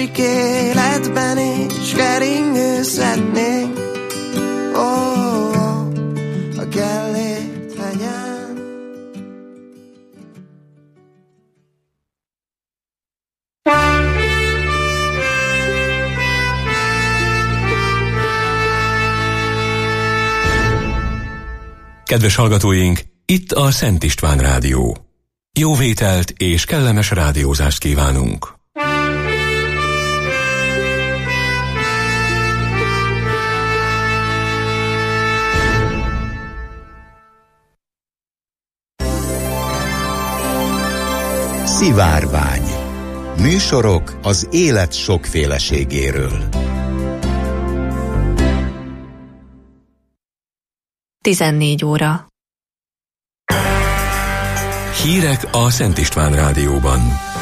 másik életben is keringőzhetnénk. A Gellért hegyen. Kedves hallgatóink, itt a Szent István Rádió. Jó vételt és kellemes rádiózást kívánunk! Szivárvány. Műsorok az élet sokféleségéről. 14 óra. Hírek a Szent István Rádióban.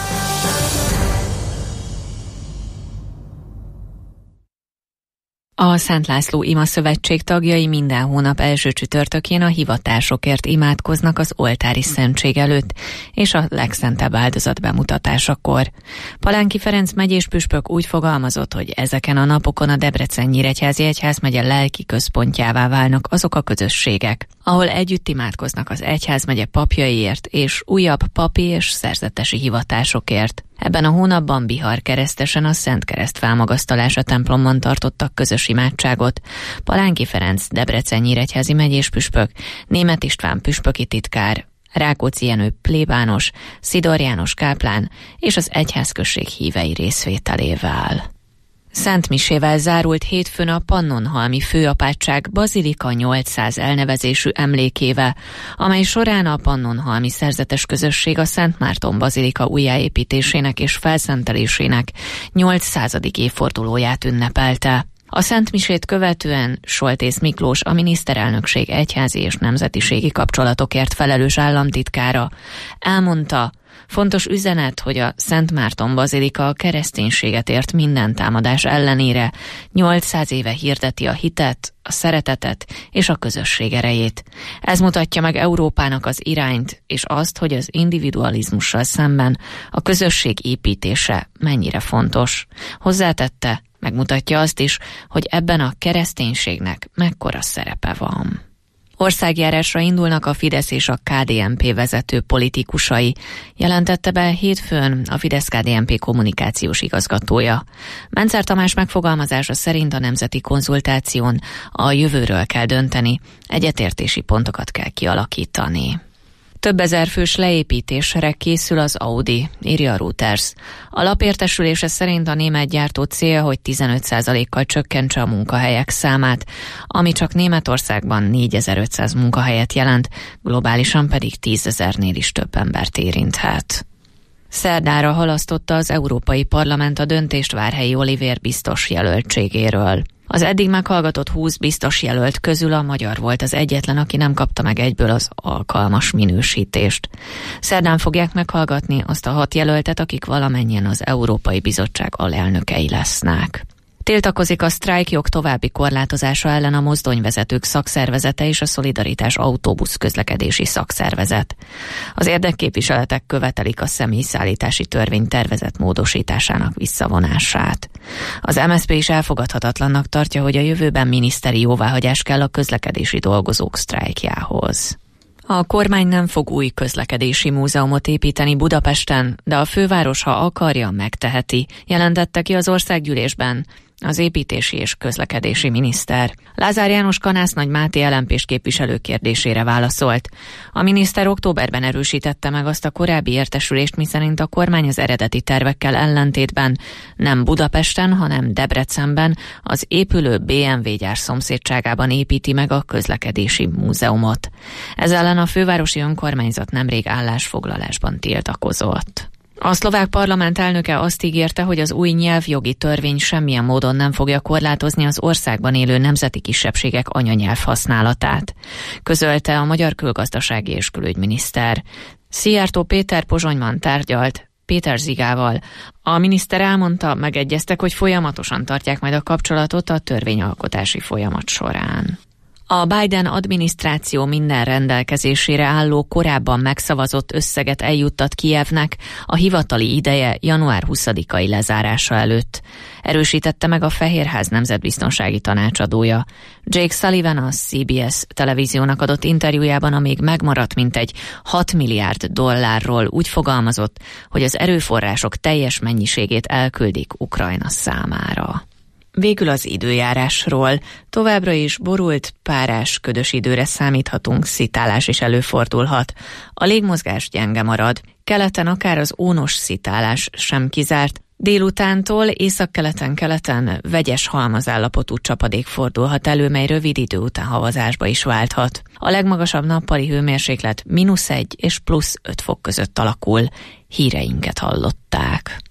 A Szent László Ima Szövetség tagjai minden hónap első csütörtökén a hivatásokért imádkoznak az oltári szentség előtt és a legszentebb áldozat bemutatásakor. Palánki Ferenc megyés püspök úgy fogalmazott, hogy ezeken a napokon a Debrecen-Nyíregyházi Egyházmegye lelki központjává válnak azok a közösségek, ahol együtt imádkoznak az egyházmegye papjaiért és újabb papi és szerzetesi hivatásokért. Ebben a hónapban Bihar-Keresztesen a Szent Kereszt felmagasztalása templomban tartottak közös imádságot. Palánki Ferenc Debrecen-Nyíregyházi megyés püspök, Németh István püspöki titkár, Rákóczi Jenő plébános, Szidor János káplán és az egyházközség hívei részvételével. Szent misével zárult hétfőn a Pannonhalmi főapátság Bazilika 800 elnevezésű emlékével, amely során a pannonhalmi szerzetes közösség a Szent Márton Bazilika újjáépítésének és felszentelésének 800. évfordulóját ünnepelte. A Szent misét követően Soltész Miklós, a miniszterelnökség egyházi és nemzetiségi kapcsolatokért felelős államtitkára elmondta, fontos üzenet, hogy a Szent Márton Bazilika a kereszténységet ért minden támadás ellenére 800 éve hirdeti a hitet, a szeretetet és a közösség erejét. Ez mutatja meg Európának az irányt, és azt, hogy az individualizmussal szemben a közösség építése mennyire fontos. Hozzátette, megmutatja azt is, hogy ebben a kereszténységnek mekkora szerepe van. Országjárásra indulnak a Fidesz és a KDNP vezető politikusai, jelentette be hétfőn a Fidesz-KDNP kommunikációs igazgatója. Mencer Tamás megfogalmazása szerint a nemzeti konzultáción a jövőről kell dönteni, egyetértési pontokat kell kialakítani. Több ezer fős leépítésre készül az Audi, írja a Reuters. A lap értesülése szerint a német gyártó célja, hogy 15%-kal csökkentse a munkahelyek számát, ami csak Németországban 4500 munkahelyet jelent, globálisan pedig 10 000-nél is több embert érinthet. Szerdára halasztotta az Európai Parlament a döntést Várhelyi Olivér biztos jelöltségéről. Az eddig meghallgatott 20 biztos jelölt közül a magyar volt az egyetlen, aki nem kapta meg egyből az alkalmas minősítést. Szerdán fogják meghallgatni azt a 6 jelöltet, akik valamennyien az Európai Bizottság alelnökei lesznek. Tiltakozik a sztrájkjog további korlátozása ellen a mozdonyvezetők szakszervezete és a Szolidaritás autóbusz közlekedési szakszervezet. Az érdekképviseletek követelik a személyszállítási törvény tervezett módosításának visszavonását. Az MSZP is elfogadhatatlannak tartja, hogy a jövőben miniszteri jóváhagyás kell a közlekedési dolgozók sztrájkjához. A kormány nem fog új közlekedési múzeumot építeni Budapesten, de a főváros, ha akarja, megteheti, jelentette ki az országgyűlésben az építési és közlekedési miniszter. Lázár János Kanász-Nagy Máté LMP-s képviselő kérdésére válaszolt. A miniszter októberben erősítette meg azt a korábbi értesülést, miszerint a kormány az eredeti tervekkel ellentétben nem Budapesten, hanem Debrecenben, az épülő BMW gyár szomszédságában építi meg a közlekedési múzeumot. Ez ellen a fővárosi önkormányzat nemrég állásfoglalásban tiltakozott. A szlovák parlament elnöke azt ígérte, hogy az új nyelvjogi törvény semmilyen módon nem fogja korlátozni az országban élő nemzeti kisebbségek anyanyelv használatát, közölte a magyar külgazdasági és külügyminiszter. Szijjártó Péter Pozsonyban tárgyalt Péter Zigával. A miniszter elmondta, megegyeztek, hogy folyamatosan tartják majd a kapcsolatot a törvényalkotási folyamat során. A Biden adminisztráció minden rendelkezésére álló korábban megszavazott összeget eljuttat Kijevnek a hivatali ideje január 20-ai lezárása előtt. Erősítette meg a Fehérház nemzetbiztonsági tanácsadója. Jake Sullivan a CBS televíziónak adott interjújában a még megmaradt mintegy $6 milliárd úgy fogalmazott, hogy az erőforrások teljes mennyiségét elküldik Ukrajna számára. Végül az időjárásról. Továbbra is borult, párás, ködös időre számíthatunk, szitálás is előfordulhat. A légmozgás gyenge marad, keleten akár az ónos szitálás sem kizárt. Délutántól északkeleten-keleten vegyes halmazállapotú csapadék fordulhat elő, mely rövid idő után havazásba is válthat. A legmagasabb nappali hőmérséklet -1 és +5 fok között alakul. Híreinket hallották.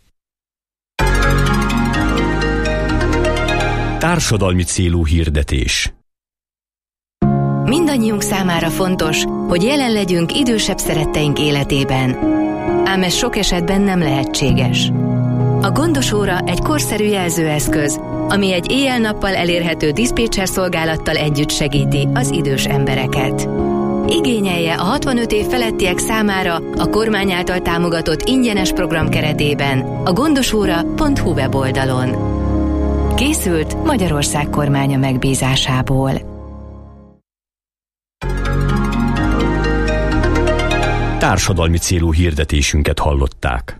Társadalmi célú hirdetés. Mindannyiunk számára fontos, hogy jelen legyünk idősebb szeretteink életében. Ám ez sok esetben nem lehetséges. A Gondos óra egy korszerű jelzőeszköz, ami egy éjjel-nappal elérhető diszpécser szolgálattal együtt segíti az idős embereket. Igényelje a 65 év felettiek számára a kormány által támogatott ingyenes program keretében a gondosóra.hu weboldalon. Készült Magyarország kormánya megbízásából. Társadalmi célú hirdetésünket hallották.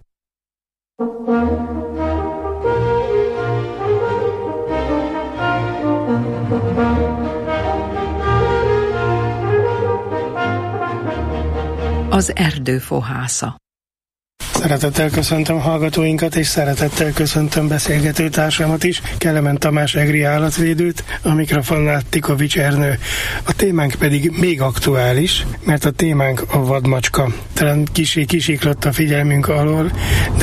Az erdő fohásza. Szeretettel köszöntöm hallgatóinkat, és szeretettel köszöntöm beszélgető társamat is, Kelemen Tamás egri állatvédőt, a mikrofonnál Tikovics Ernő. A témánk pedig még aktuális, mert a témánk a vadmacska. Talán kissé kisiklott a figyelmünk alól, de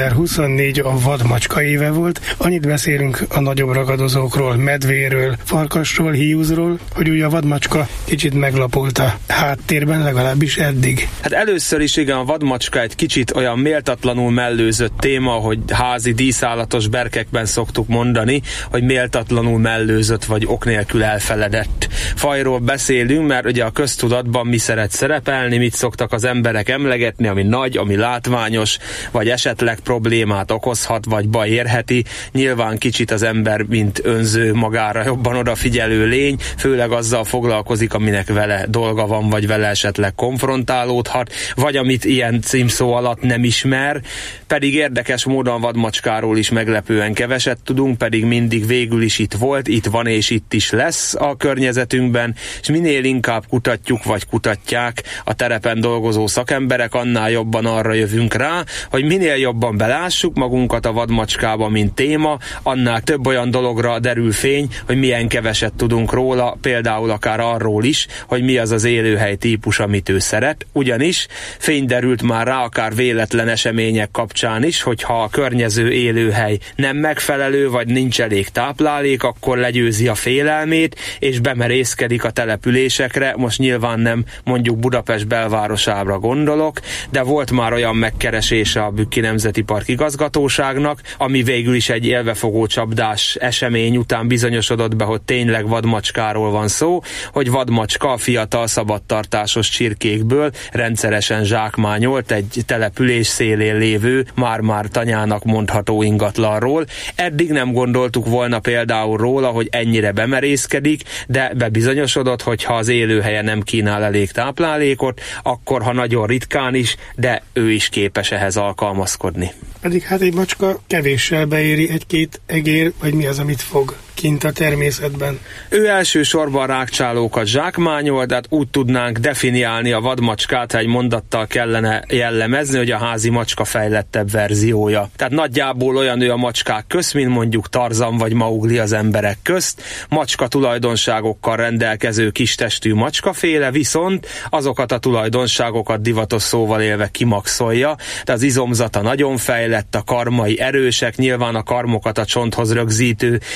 2024 a vadmacska éve volt. Annyit beszélünk a nagyobb ragadozókról, medvéről, farkasról, hiúzról, hogy ugye a vadmacska kicsit meglapult a háttérben, legalábbis eddig. Hát először is igen, a vadmacska egy kicsit olyan méltatlanul mellőzött téma, hogy házi díszállatos berkekben szoktuk mondani, hogy méltatlanul mellőzött vagy ok nélkül elfeledett fajról beszélünk, mert ugye a köztudatban mi szeret szerepelni, mit szoktak az emberek emlegetni, ami nagy, ami látványos, vagy esetleg problémát okozhat, vagy baj érheti. Nyilván kicsit az ember, mint önző, magára jobban odafigyelő lény, főleg azzal foglalkozik, aminek vele dolga van, vagy vele esetleg konfrontálódhat, vagy amit ilyen címszó alatt nem ismer, pedig érdekes módon a vadmacskáról is meglepően keveset tudunk, pedig mindig végül is itt volt, itt van és itt is lesz a környezetünkben, és minél inkább kutatjuk vagy kutatják a terepen dolgozó szakemberek, annál jobban arra jövünk rá, hogy minél jobban belássuk magunkat a vadmacskába, mint téma, annál több olyan dologra derül fény, hogy milyen keveset tudunk róla, például akár arról is, hogy mi az az élőhely típus, amit ő szeret, ugyanis fény derült már rá akár véletlen események kapcsán is, hogyha a környező élőhely nem megfelelő, vagy nincs elég táplálék, akkor legyőzi a félelmét, és bemerészkedik a településekre. Most nyilván nem mondjuk Budapest belvárosára gondolok, de volt már olyan megkeresése a Bükki Nemzeti Park igazgatóságnak, ami végül is egy élvefogó csapdás esemény után bizonyosodott be, hogy tényleg vadmacskáról van szó, hogy vadmacska a fiatal szabadtartásos csirkékből rendszeresen zsákmányolt egy település szélén lévő, már-már tanyának mondható ingatlanról. Eddig nem gondoltuk volna például róla, hogy ennyire bemerészkedik, de bebizonyosodott, hogy ha az élőhelye nem kínál elég táplálékot, akkor ha nagyon ritkán is, de ő is képes ehhez alkalmazkodni. Pedig hát egy macska kevéssel beéri egy-két egér, vagy mi az, amit fog kint a természetben. Ő elsősorban rágcsálókat zsákmányol, de hát úgy tudnánk definiálni a vadmacskát, ha egy mondattal kellene jellemezni, hogy a házi macska fejlettebb verziója. Tehát nagyjából olyan ő a macskák közt, mint mondjuk Tarzan vagy Maugli az emberek közt. Macska tulajdonságokkal rendelkező kistestű macskaféle, viszont azokat a tulajdonságokat divatos szóval élve kimaxolja. Tehát az izomzata nagyon fejlett, a karmai erősek, nyilván a karmokat a csonthoz rögzítő izmok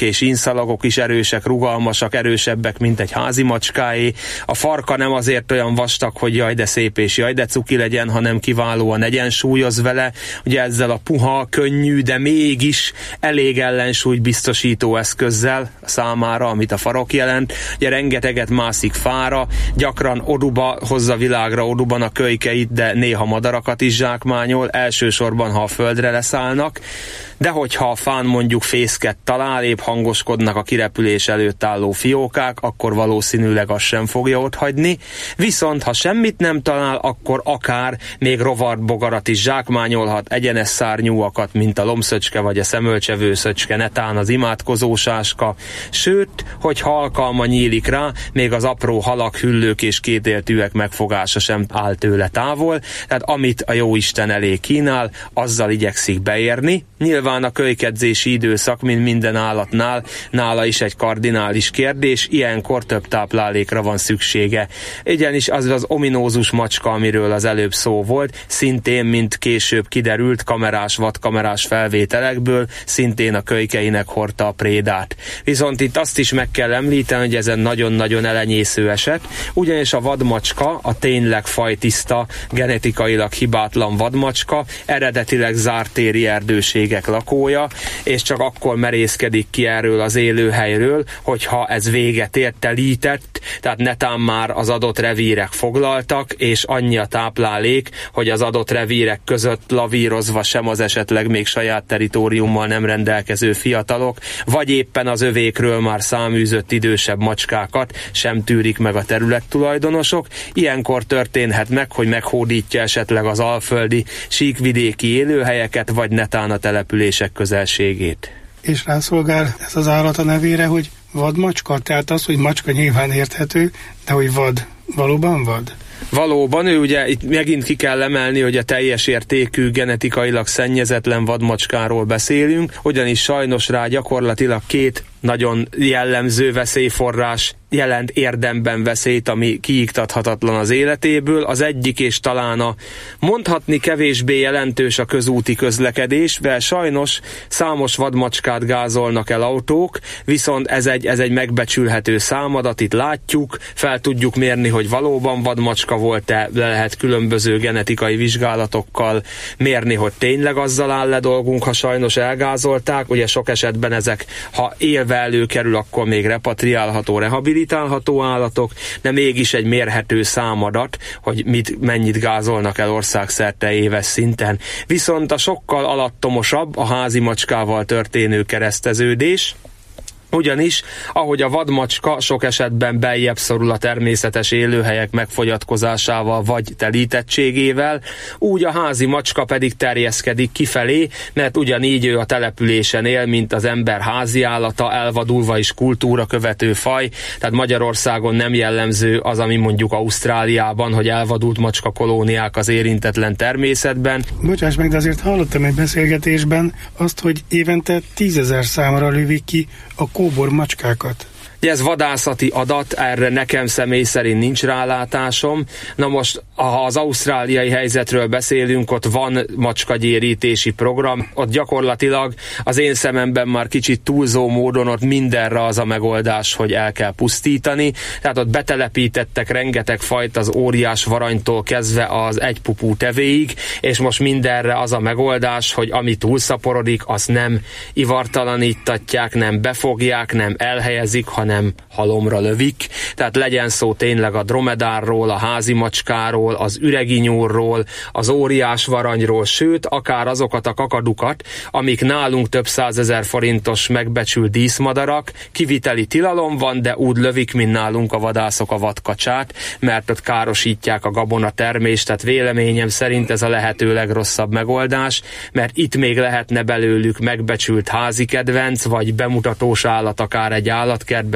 vadmagok és inszalagok is erősek, rugalmasak, erősebbek, mint egy házi macskáé. A farka nem azért olyan vastag, hogy jaj de szép és jaj de cuki legyen, hanem kiválóan egyensúlyoz vele. Ugye ezzel a puha, könnyű, de mégis elég ellensúlyt biztosító eszközzel számára, amit a farok jelent. Ugye rengeteget mászik fára, gyakran oduba hozza világra oduban a kölykeit, de néha madarakat is zsákmányol, elsősorban, ha a földre leszállnak. De hogyha a fán mondjuk fészket talál, épp hangoskodnak a kirepülés előtt álló fiókák, akkor valószínűleg azt sem fogja otthagyni. Viszont ha semmit nem talál, akkor akár még rovarbogarat is zsákmányolhat, egyenes szárnyúakat, mint a lombszöcske vagy a szemölcsevőszöcske, netán az imádkozósáska. Sőt, hogyha alkalma nyílik rá, még az apró halak, hüllők és kétéltűek megfogása sem áll tőle távol, tehát amit a jóisten elé kínál, azzal igyekszik beérni. Nyilván a kölykedzési időszak, mint minden állatnál, nála is egy kardinális kérdés, ilyenkor több táplálékra van szüksége. Ugyanis az ominózus macska, amiről az előbb szó volt, szintén, mint később kiderült vadkamerás felvételekből, szintén a kölykeinek hordta a prédát. Viszont itt azt is meg kell említeni, hogy ez egy nagyon-nagyon elenyésző eset, ugyanis a vadmacska, a tényleg fajtiszta, genetikailag hibátlan vadmacska, eredetileg zárt téri erdőségek lakója, és csak akkor merészkedik ki erről az élőhelyről, hogyha ez véget ért, telített, tehát netán már az adott revírek foglaltak, és annyi a táplálék, hogy az adott revírek között lavírozva sem az esetleg még saját teritoriummal nem rendelkező fiatalok, vagy éppen az övékről már száműzött idősebb macskákat sem tűrik meg a területtulajdonosok. Ilyenkor történhet meg, hogy meghódítja esetleg az alföldi síkvidéki élőhelyeket, vagy netán a települések közelségét. És rászolgál ez az állat a nevére, hogy vadmacska, tehát az, hogy macska nyilván érthető, de hogy vad, valóban vad? Valóban, ő ugye itt megint ki kell emelni, hogy a teljes értékű, genetikailag szennyezetlen vadmacskáról beszélünk, ugyanis sajnos rá gyakorlatilag két nagyon jellemző veszélyforrás jelent érdemben veszélyt, ami kiiktathatatlan az életéből. Az egyik, és talán a mondhatni kevésbé jelentős, a közúti közlekedés, mert sajnos számos vadmacskát gázolnak el autók, viszont ez egy megbecsülhető számadat, itt látjuk, fel tudjuk mérni, hogy valóban vadmacska volt-e, le lehet különböző genetikai vizsgálatokkal mérni, hogy tényleg azzal áll le dolgunk, ha sajnos elgázolták. Ugye sok esetben ezek, ha élve előkerül, akkor még repatriálható, rehabilitálható állatok, de mégis egy mérhető számadat, hogy mennyit gázolnak el országszerte éves szinten. Viszont a sokkal alattomosabb a házi macskával történő kereszteződés, ugyanis, ahogy a vadmacska sok esetben beljebb szorul a természetes élőhelyek megfogyatkozásával vagy telítettségével, úgy a házi macska pedig terjeszkedik kifelé, mert ugyanígy ő a településen él, mint az ember háziállata, elvadulva is kultúra követő faj, tehát Magyarországon nem jellemző az, ami mondjuk Ausztráliában, hogy elvadult macska kolóniák az érintetlen természetben. Bocsáss meg, de azért hallottam egy beszélgetésben azt, hogy évente 10 000 számra lövik ki a kóbor macskákat. Ez vadászati adat, erre nekem személy szerint nincs rálátásom. Na most, ha az ausztráliai helyzetről beszélünk, ott van macskagyérítési program, ott gyakorlatilag az én szememben már kicsit túlzó módon ott mindenre az a megoldás, hogy el kell pusztítani. Tehát ott betelepítettek rengeteg fajt, az óriás varanytól kezdve az egypupú tevéig, és most mindenre az a megoldás, hogy ami túlszaporodik, azt nem ivartalanítatják, nem befogják, nem elhelyezik, hanem halomra lövik. Tehát legyen szó tényleg a dromedárról, a házi macskáról, az üreginyúrról, az óriás varanyról, sőt, akár azokat a kakadukat, amik nálunk több 100 000 forintos megbecsült díszmadarak, kiviteli tilalom van, de úgy lövik, mint nálunk a vadászok a vadkacsát, mert ott károsítják a gabonatermést, tehát véleményem szerint ez a lehető legrosszabb megoldás, mert itt még lehetne belőlük megbecsült házi kedvenc, vagy bemutatós állat akár egy állatkertben,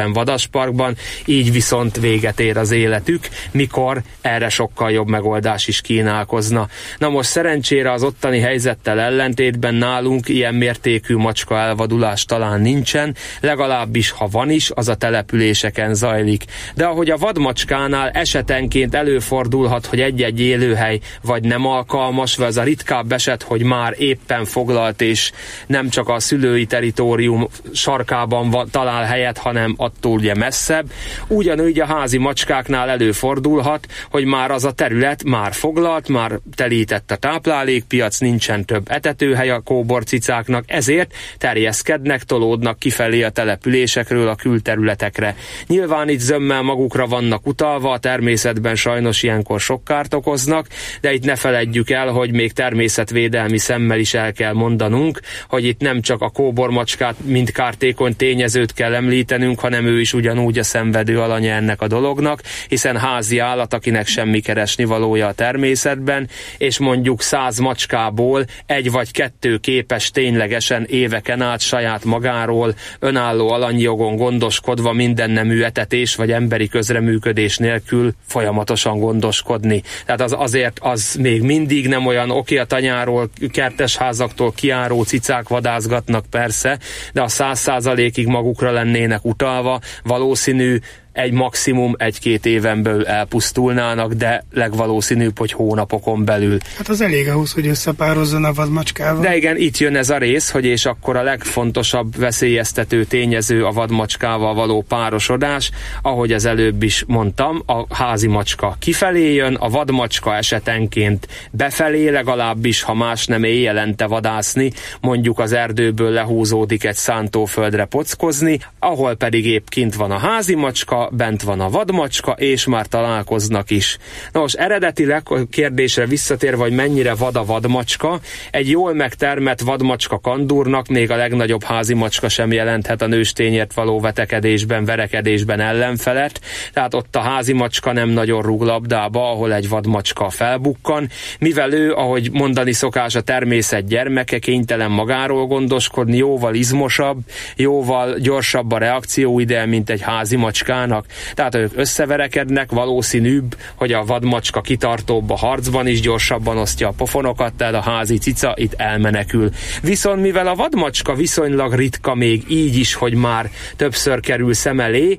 jelen vadasparkban, így viszont véget ér az életük, mikor erre sokkal jobb megoldás is kínálkozna. Na most szerencsére az ottani helyzettel ellentétben nálunk ilyen mértékű macska elvadulás talán nincsen, legalábbis ha van is, az a településeken zajlik. De ahogy a vadmacskánál esetenként előfordulhat, hogy egy-egy élőhely vagy nem alkalmas, vagy az a ritkább eset, hogy már éppen foglalt és nem csak a szülői teritorium sarkában talál helyet, hanem attól ugye messzebb. Ugyanúgy a házi macskáknál előfordulhat, hogy már az a terület már foglalt, már telített a táplálékpiac, nincsen több etetőhely a kóborcicáknak, ezért terjeszkednek, tolódnak kifelé a településekről a külterületekre. Nyilván itt zömmel magukra vannak utalva, a természetben sajnos ilyenkor sok kárt okoznak, de itt ne feledjük el, hogy még természetvédelmi szemmel is el kell mondanunk, hogy itt nem csak a kóbormacskát, mint kártékony tényezőt kell említenünk, hanem ő is ugyanúgy a szenvedő alanya ennek a dolognak, hiszen házi állat, akinek semmi keresnivalója a természetben, és mondjuk 100 macskából 1 vagy 2 képes ténylegesen éveken át saját magáról önálló alanyjogon gondoskodva minden nemű etetés vagy emberi közreműködés nélkül folyamatosan gondoskodni. Tehát azért az még mindig nem olyan, oké, a tanyáról, kertesházaktól kiáró cicák vadászgatnak persze, de a 100%-ig magukra lennének utalva, valószínű, egy maximum 1-2 éven belül elpusztulnának, de legvalószínűbb, hogy hónapokon belül. Hát az elég ahhoz, hogy összepározzon a vadmacskával. De igen, itt jön ez a rész, hogy és akkor a legfontosabb veszélyeztető tényező a vadmacskával való párosodás, ahogy az előbb is mondtam, a házi macska kifelé jön, a vadmacska esetenként befelé, legalábbis, ha más nem éjjelente vadászni, mondjuk az erdőből lehúzódik egy szántóföldre pockozni, ahol pedig épp kint van a házi macska, bent van a vadmacska, és már találkoznak is. Na most eredetileg a kérdésre visszatérve, hogy mennyire vad a vadmacska, egy jól megtermett vadmacska kandúrnak még a legnagyobb házi macska sem jelenthet a nőstényért való vetekedésben, verekedésben ellenfelet, tehát ott a házi macska nem nagyon rúg labdába, ahol egy vadmacska felbukkan, mivel ő, ahogy mondani szokás, a természet gyermeke, kénytelen magáról gondoskodni, jóval izmosabb, jóval gyorsabb a reakcióide, mint egy házi macskának. Tehát ők összeverekednek, valószínűbb, hogy a vadmacska kitartóbb a harcban is, gyorsabban osztja a pofonokat, tehát a házi cica itt elmenekül. Viszont mivel a vadmacska viszonylag ritka még így is, hogy már többször kerül szem elé,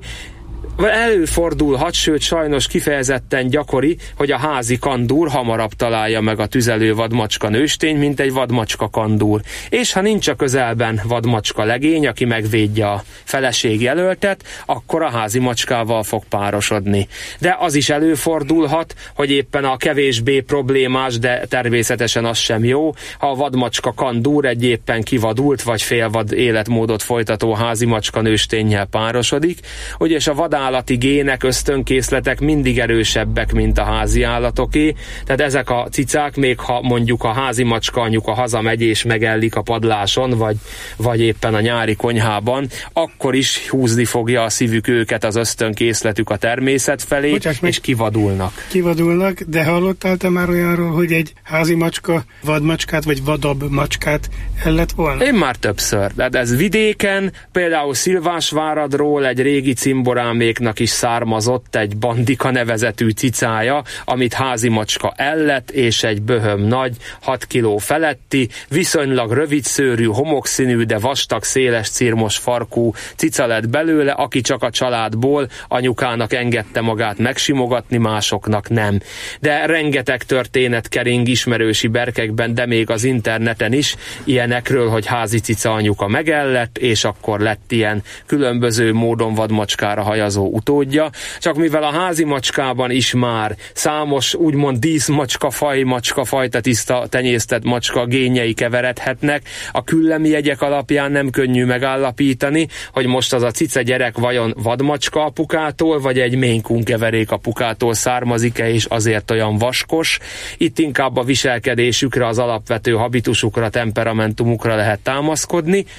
előfordulhat, sőt sajnos kifejezetten gyakori, hogy a házi kandúr hamarabb találja meg a tüzelő vadmacska nőstény, mint egy vadmacska kandúr. És ha nincs a közelben vadmacska legény, aki megvédje a feleség jelöltet, akkor a házi macskával fog párosodni. De az is előfordulhat, hogy éppen a kevésbé problémás, de természetesen az sem jó, ha a vadmacska kandúr egy éppen kivadult vagy félvad életmódot folytató házi macska nősténnyel párosodik, és a vadállati gének, ösztönkészletek mindig erősebbek, mint a házi állatoké, tehát ezek a cicák, még ha mondjuk a házi macska anyuka hazamegy és megellik a padláson, vagy éppen a nyári konyhában, akkor is húzni fogja a szívük őket az ösztönkészletük a természet felé, és kivadulnak. Kivadulnak, de hallottál te már olyanról, hogy egy házi macska vadmacskát, vagy vadabb macskát ellett volna? Én már többször. De ez vidéken, például Szilvásváradról egy régi cimboráméknak is származott egy Bandika nevezetű cicája, amit házi macska ellett, és egy böhöm nagy, 6 kiló feletti, viszonylag rövidszőrű, homokszínű, de vastag, széles cirmos farkú cica lett belőle, aki csak a családból anyukának engedte magát megsimogatni, másoknak nem. De rengeteg történet kering ismerősi berkekben, de még az interneten is ilyenekről, hogy házi cica anyuka megellett, és akkor lett ilyen különböző módon vadmacskára hajazó utódja, csak mivel a házi macskában is már számos úgymond díszmacska fajta tiszta tenyésztett macska génjei keveredhetnek, a küllemi jegyek alapján nem könnyű megállapítani, hogy most az a cica gyerek vajon vadmacska apukától, vagy egy Maine Coon keverék apukától származik-e, és azért olyan vaskos. Itt inkább a viselkedésükre, az alapvető habitusukra, temperamentumukra lehet támaszkodni.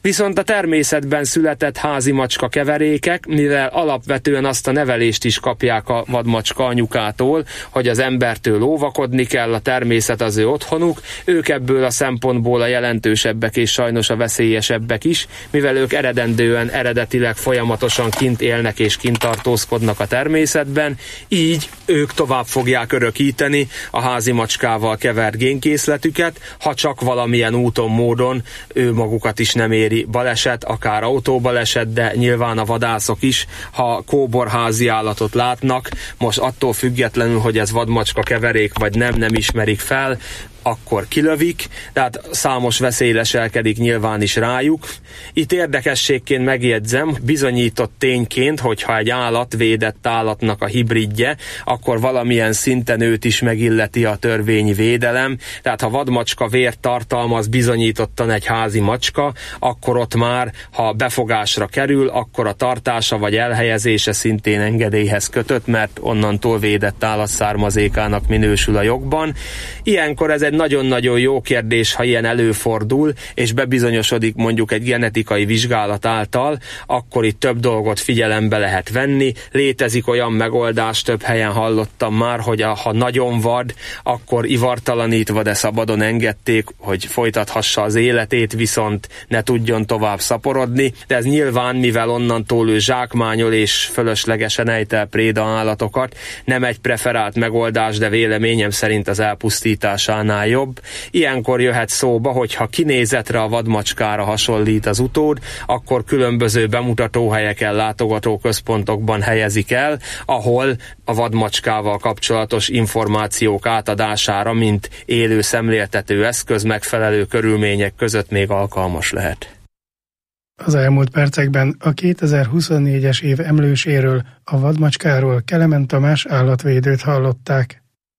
Viszont a természetben született házi macska keverékek, mivel alapvetően azt a nevelést is kapják a vadmacska anyukától, hogy az embertől óvakodni kell, a természet az ő otthonuk, ők ebből a szempontból a jelentősebbek és sajnos a veszélyesebbek is, mivel ők eredetileg folyamatosan kint élnek és kint tartózkodnak a természetben, így ők tovább fogják örökíteni a házi macskával kevert génkészletüket, ha csak valamilyen úton, módon ő magukat is nem éri baleset, akár autóbaleset, de nyilván a vadászok is, ha kóborházi állatot látnak, most attól függetlenül, hogy ez vadmacska keverék vagy nem ismerik fel, akkor kilövik, tehát számos veszély leselkedik nyilván is rájuk. Itt érdekességként megjegyzem, bizonyított tényként, hogyha egy állat védett állatnak a hibridje, akkor valamilyen szinten őt is megilleti a törvényi védelem, tehát ha vadmacska vért tartalmaz bizonyítottan egy házi macska, akkor ott már, ha befogásra kerül, akkor a tartása vagy elhelyezése szintén engedélyhez kötött, mert onnantól védett állatszármazékának minősül a jogban. Ilyenkor ez egy nagyon-nagyon jó kérdés, ha ilyen előfordul, és bebizonyosodik mondjuk egy genetikai vizsgálat által, akkor itt több dolgot figyelembe lehet venni. Létezik olyan megoldás, több helyen hallottam már, hogy ha nagyon vad, akkor ivartalanítva, de szabadon engedték, hogy folytathassa az életét, viszont ne tudjon tovább szaporodni, de ez nyilván, mivel onnantól ő zsákmányol és fölöslegesen ejt el préda állatokat, nem egy preferált megoldás, de véleményem szerint az elpusztításánál jobb. Ilyenkor jöhet szóba, hogy ha kinézetre a vadmacskára hasonlít az utód, akkor különböző bemutatóhelyeken, látogatóközpontokban helyezik el, ahol a vadmacskával kapcsolatos információk átadására, mint élő szemléltető eszköz megfelelő körülmények között még alkalmas lehet. Az elmúlt percekben a 2024-es év emlőséről, a vadmacskáról Kelemen Tamás állatvédőt hallották.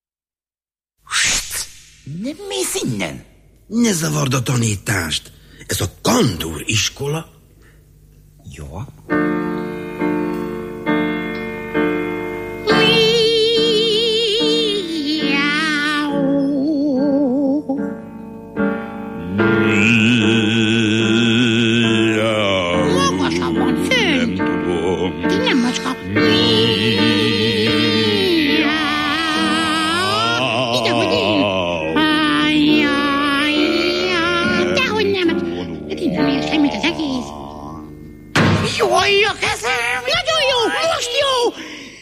Nem mész innen? Ne zavard a tanítást. Ez a Kandúr iskola. Jó. Magasabban, fönt. Nem tudom. Ti nem macska. Jaj, a kezem! Nagyon jó! Most jó!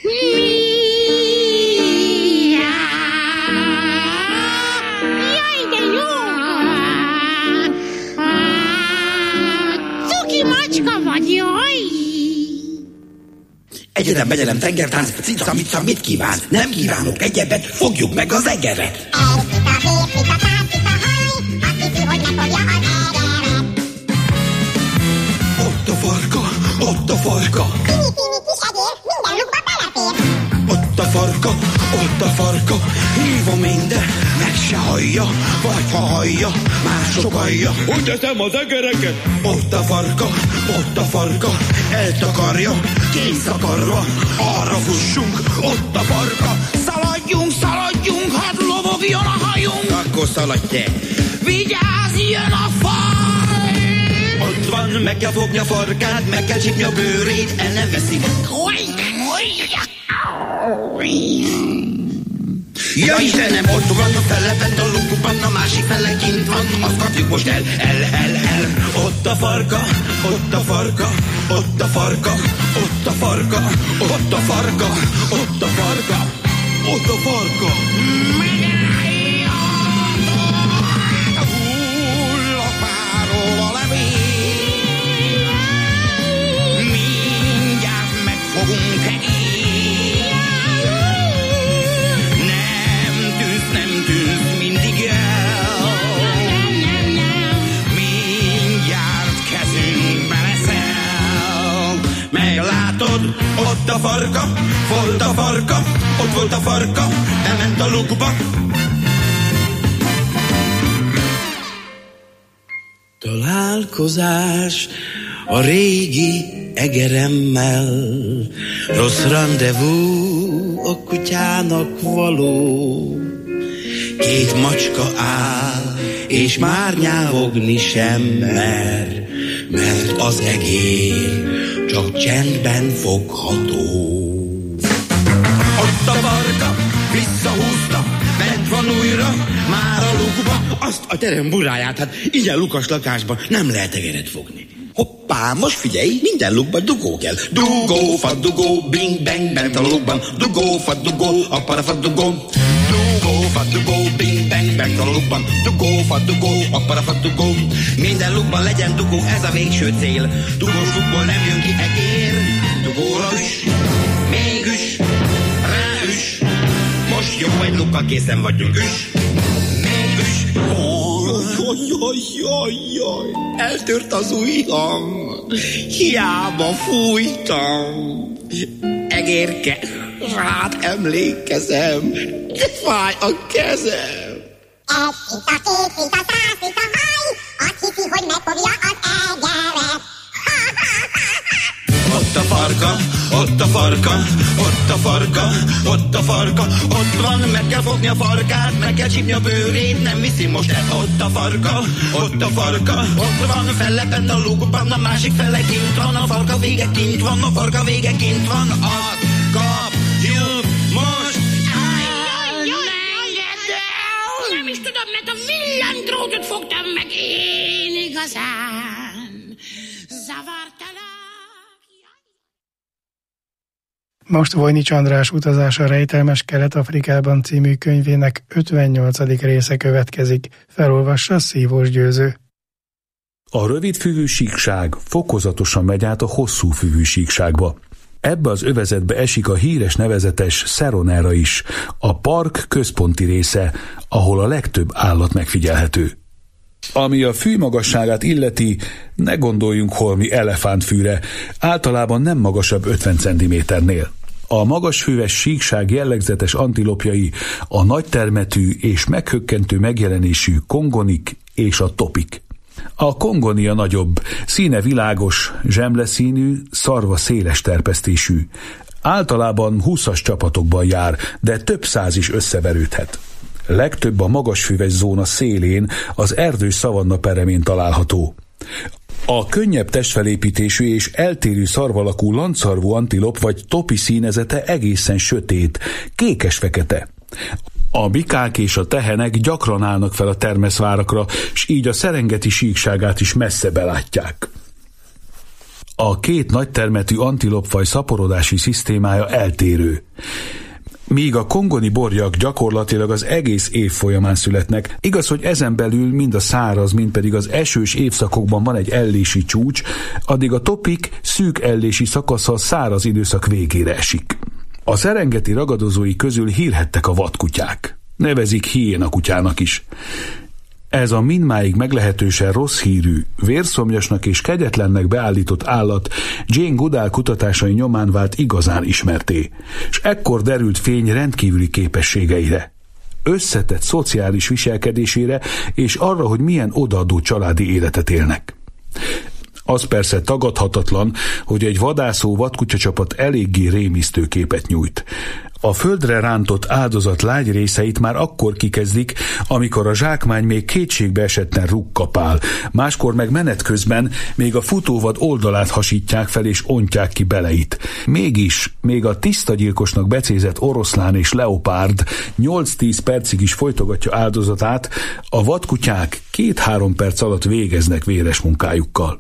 Jaj, de jó! Cuki macska vagy, jaj! Egyedem, tengertánc, cica, mit kíván? Nem kívánok egyebet, fogjuk meg az egeret! Ott a farka! Pini kis egér, minden lukba belefér! Ott a farka, hívom minden, meg se hallja, vagy ha hallja, mások hallja. Hogy teszem az egereket? Ott a farka, eltakarja, készakarva, arra fussunk, ott a farka. Szaladjunk, hadd lovogjon a hajunk! Akkor szaladj te! Vigyázz, jön a faj! Ott van, meg kell fogni a farkát, meg kell csípni a bőrét, el nem veszi. Ja Istenem, ott van a fele, bent a lukban, a másik fele kint van, azt kapjuk most el. Ott a farka. Hull a fáról a levél, mindjárt megfogunk egész. Nem tűz mindig el, mindjárt kezünkbe leszel. Meglátod, ott a farka, ott volt a farka, elment a lukba. Találkozás a régi egeremmel, rossz rendezvú a kutyának való. Két macska áll, és már nyávogni sem mer, mert az egér csak csendben fogható. Ott a farka, visszahúzta, bent van újra, már a lukba, azt a terem buráját, hát ilyen lukas lakásban nem lehet egeret fogni. Hoppá, most figyelj, minden lukban dugó kell. Dugó, fadugó, bing, bang, bent a lukban. Dugó, fadugó, appara fadugó. Dugó, fadugó, bing, bang, bent a lukban. Dugó, fadugó, appara fadugó. Minden lukban legyen dugó, ez a végső cél. Dugós lukból nem jön ki egér. Dugóra üs, még üs, rá üs. Most jó egy lukkal készen vagyunk, üs. Még üs. Jaj, eltört az ujjam, hiába fújtam. Egérke, rád emlékezem, fáj a kezem. Egy hita, két hita, 100 hita, haj, azt hiszi, hogy megfogja az egeret. Ott a farka, ott a farka, ott a farka, ott a farka, ott van, meg kell fogni a farkát, meg kell csípni a bőrét, nem viszi most el. Ott a farka, ott a farka, ott van, felle bent a lukban, a másik fele kint van, a farka vége kint van, a farka vége kint van, azt kapjuk most. Nem is tudom, mert a villámdrótot fogtam meg én igazán. Zavartalak. Most Vojnics András Utazása rejtelmes Kelet-Afrikában című könyvének 58. része következik. Felolvassa Szívós Győző. A rövidfűvű síkság fokozatosan megy át a hosszúfűvű síkságba. Ebbe az övezetbe esik a híres nevezetes Seronera is, a park központi része, ahol a legtöbb állat megfigyelhető. Ami a fű magasságát illeti, ne gondoljunk holmi elefántfűre, általában nem magasabb 50 cm-nél. A magasfűves síkság jellegzetes antilopjai a nagytermetű és meghökkentő megjelenésű kongonik és a topik. A kongoni a nagyobb, színe világos, zsemleszínű, szarva széles terpesztésű. Általában 20-as csapatokban jár, de több száz is összeverődhet. Legtöbb a magasfűves zóna szélén, az erdős szavanna peremén található. A könnyebb testfelépítésű és eltérő szarvalakú lancszarvú antilop vagy topi színezete egészen sötét, kékes-fekete. A bikák és a tehenek gyakran állnak fel a termeszvárakra, s így a Szerengeti síkságát is messze belátják. A két nagytermetű antilopfaj szaporodási szisztémája eltérő. Míg a kongoni borjak gyakorlatilag az egész év folyamán születnek, igaz, hogy ezen belül mind a száraz, mind pedig az esős évszakokban van egy ellési csúcs, addig a topik szűk ellési szakasza száraz időszak végére esik. A szerengeti ragadozói közül hírhedtek a vadkutyák. Nevezik hiénakutyának is. Ez a mindmáig meglehetősen rossz hírű, vérszomjasnak és kegyetlennek beállított állat Jane Goodall kutatásai nyomán vált igazán ismerté, és ekkor derült fény rendkívüli képességeire, összetett szociális viselkedésére és arra, hogy milyen odaadó családi életet élnek. Az persze tagadhatatlan, hogy egy vadászó vadkutyacsapat eléggé rémisztő képet nyújt. A földre rántott áldozat lágy részeit már akkor kikezdik, amikor a zsákmány még kétségbe esetten rúgkapál, máskor meg menet közben még a futóvad oldalát hasítják fel és ontják ki beleit. Mégis, még a tisztagyilkosnak becézett oroszlán és leopárd 8-10 percig is folytogatja áldozatát, a vadkutyák 2-3 perc alatt végeznek véres munkájukkal.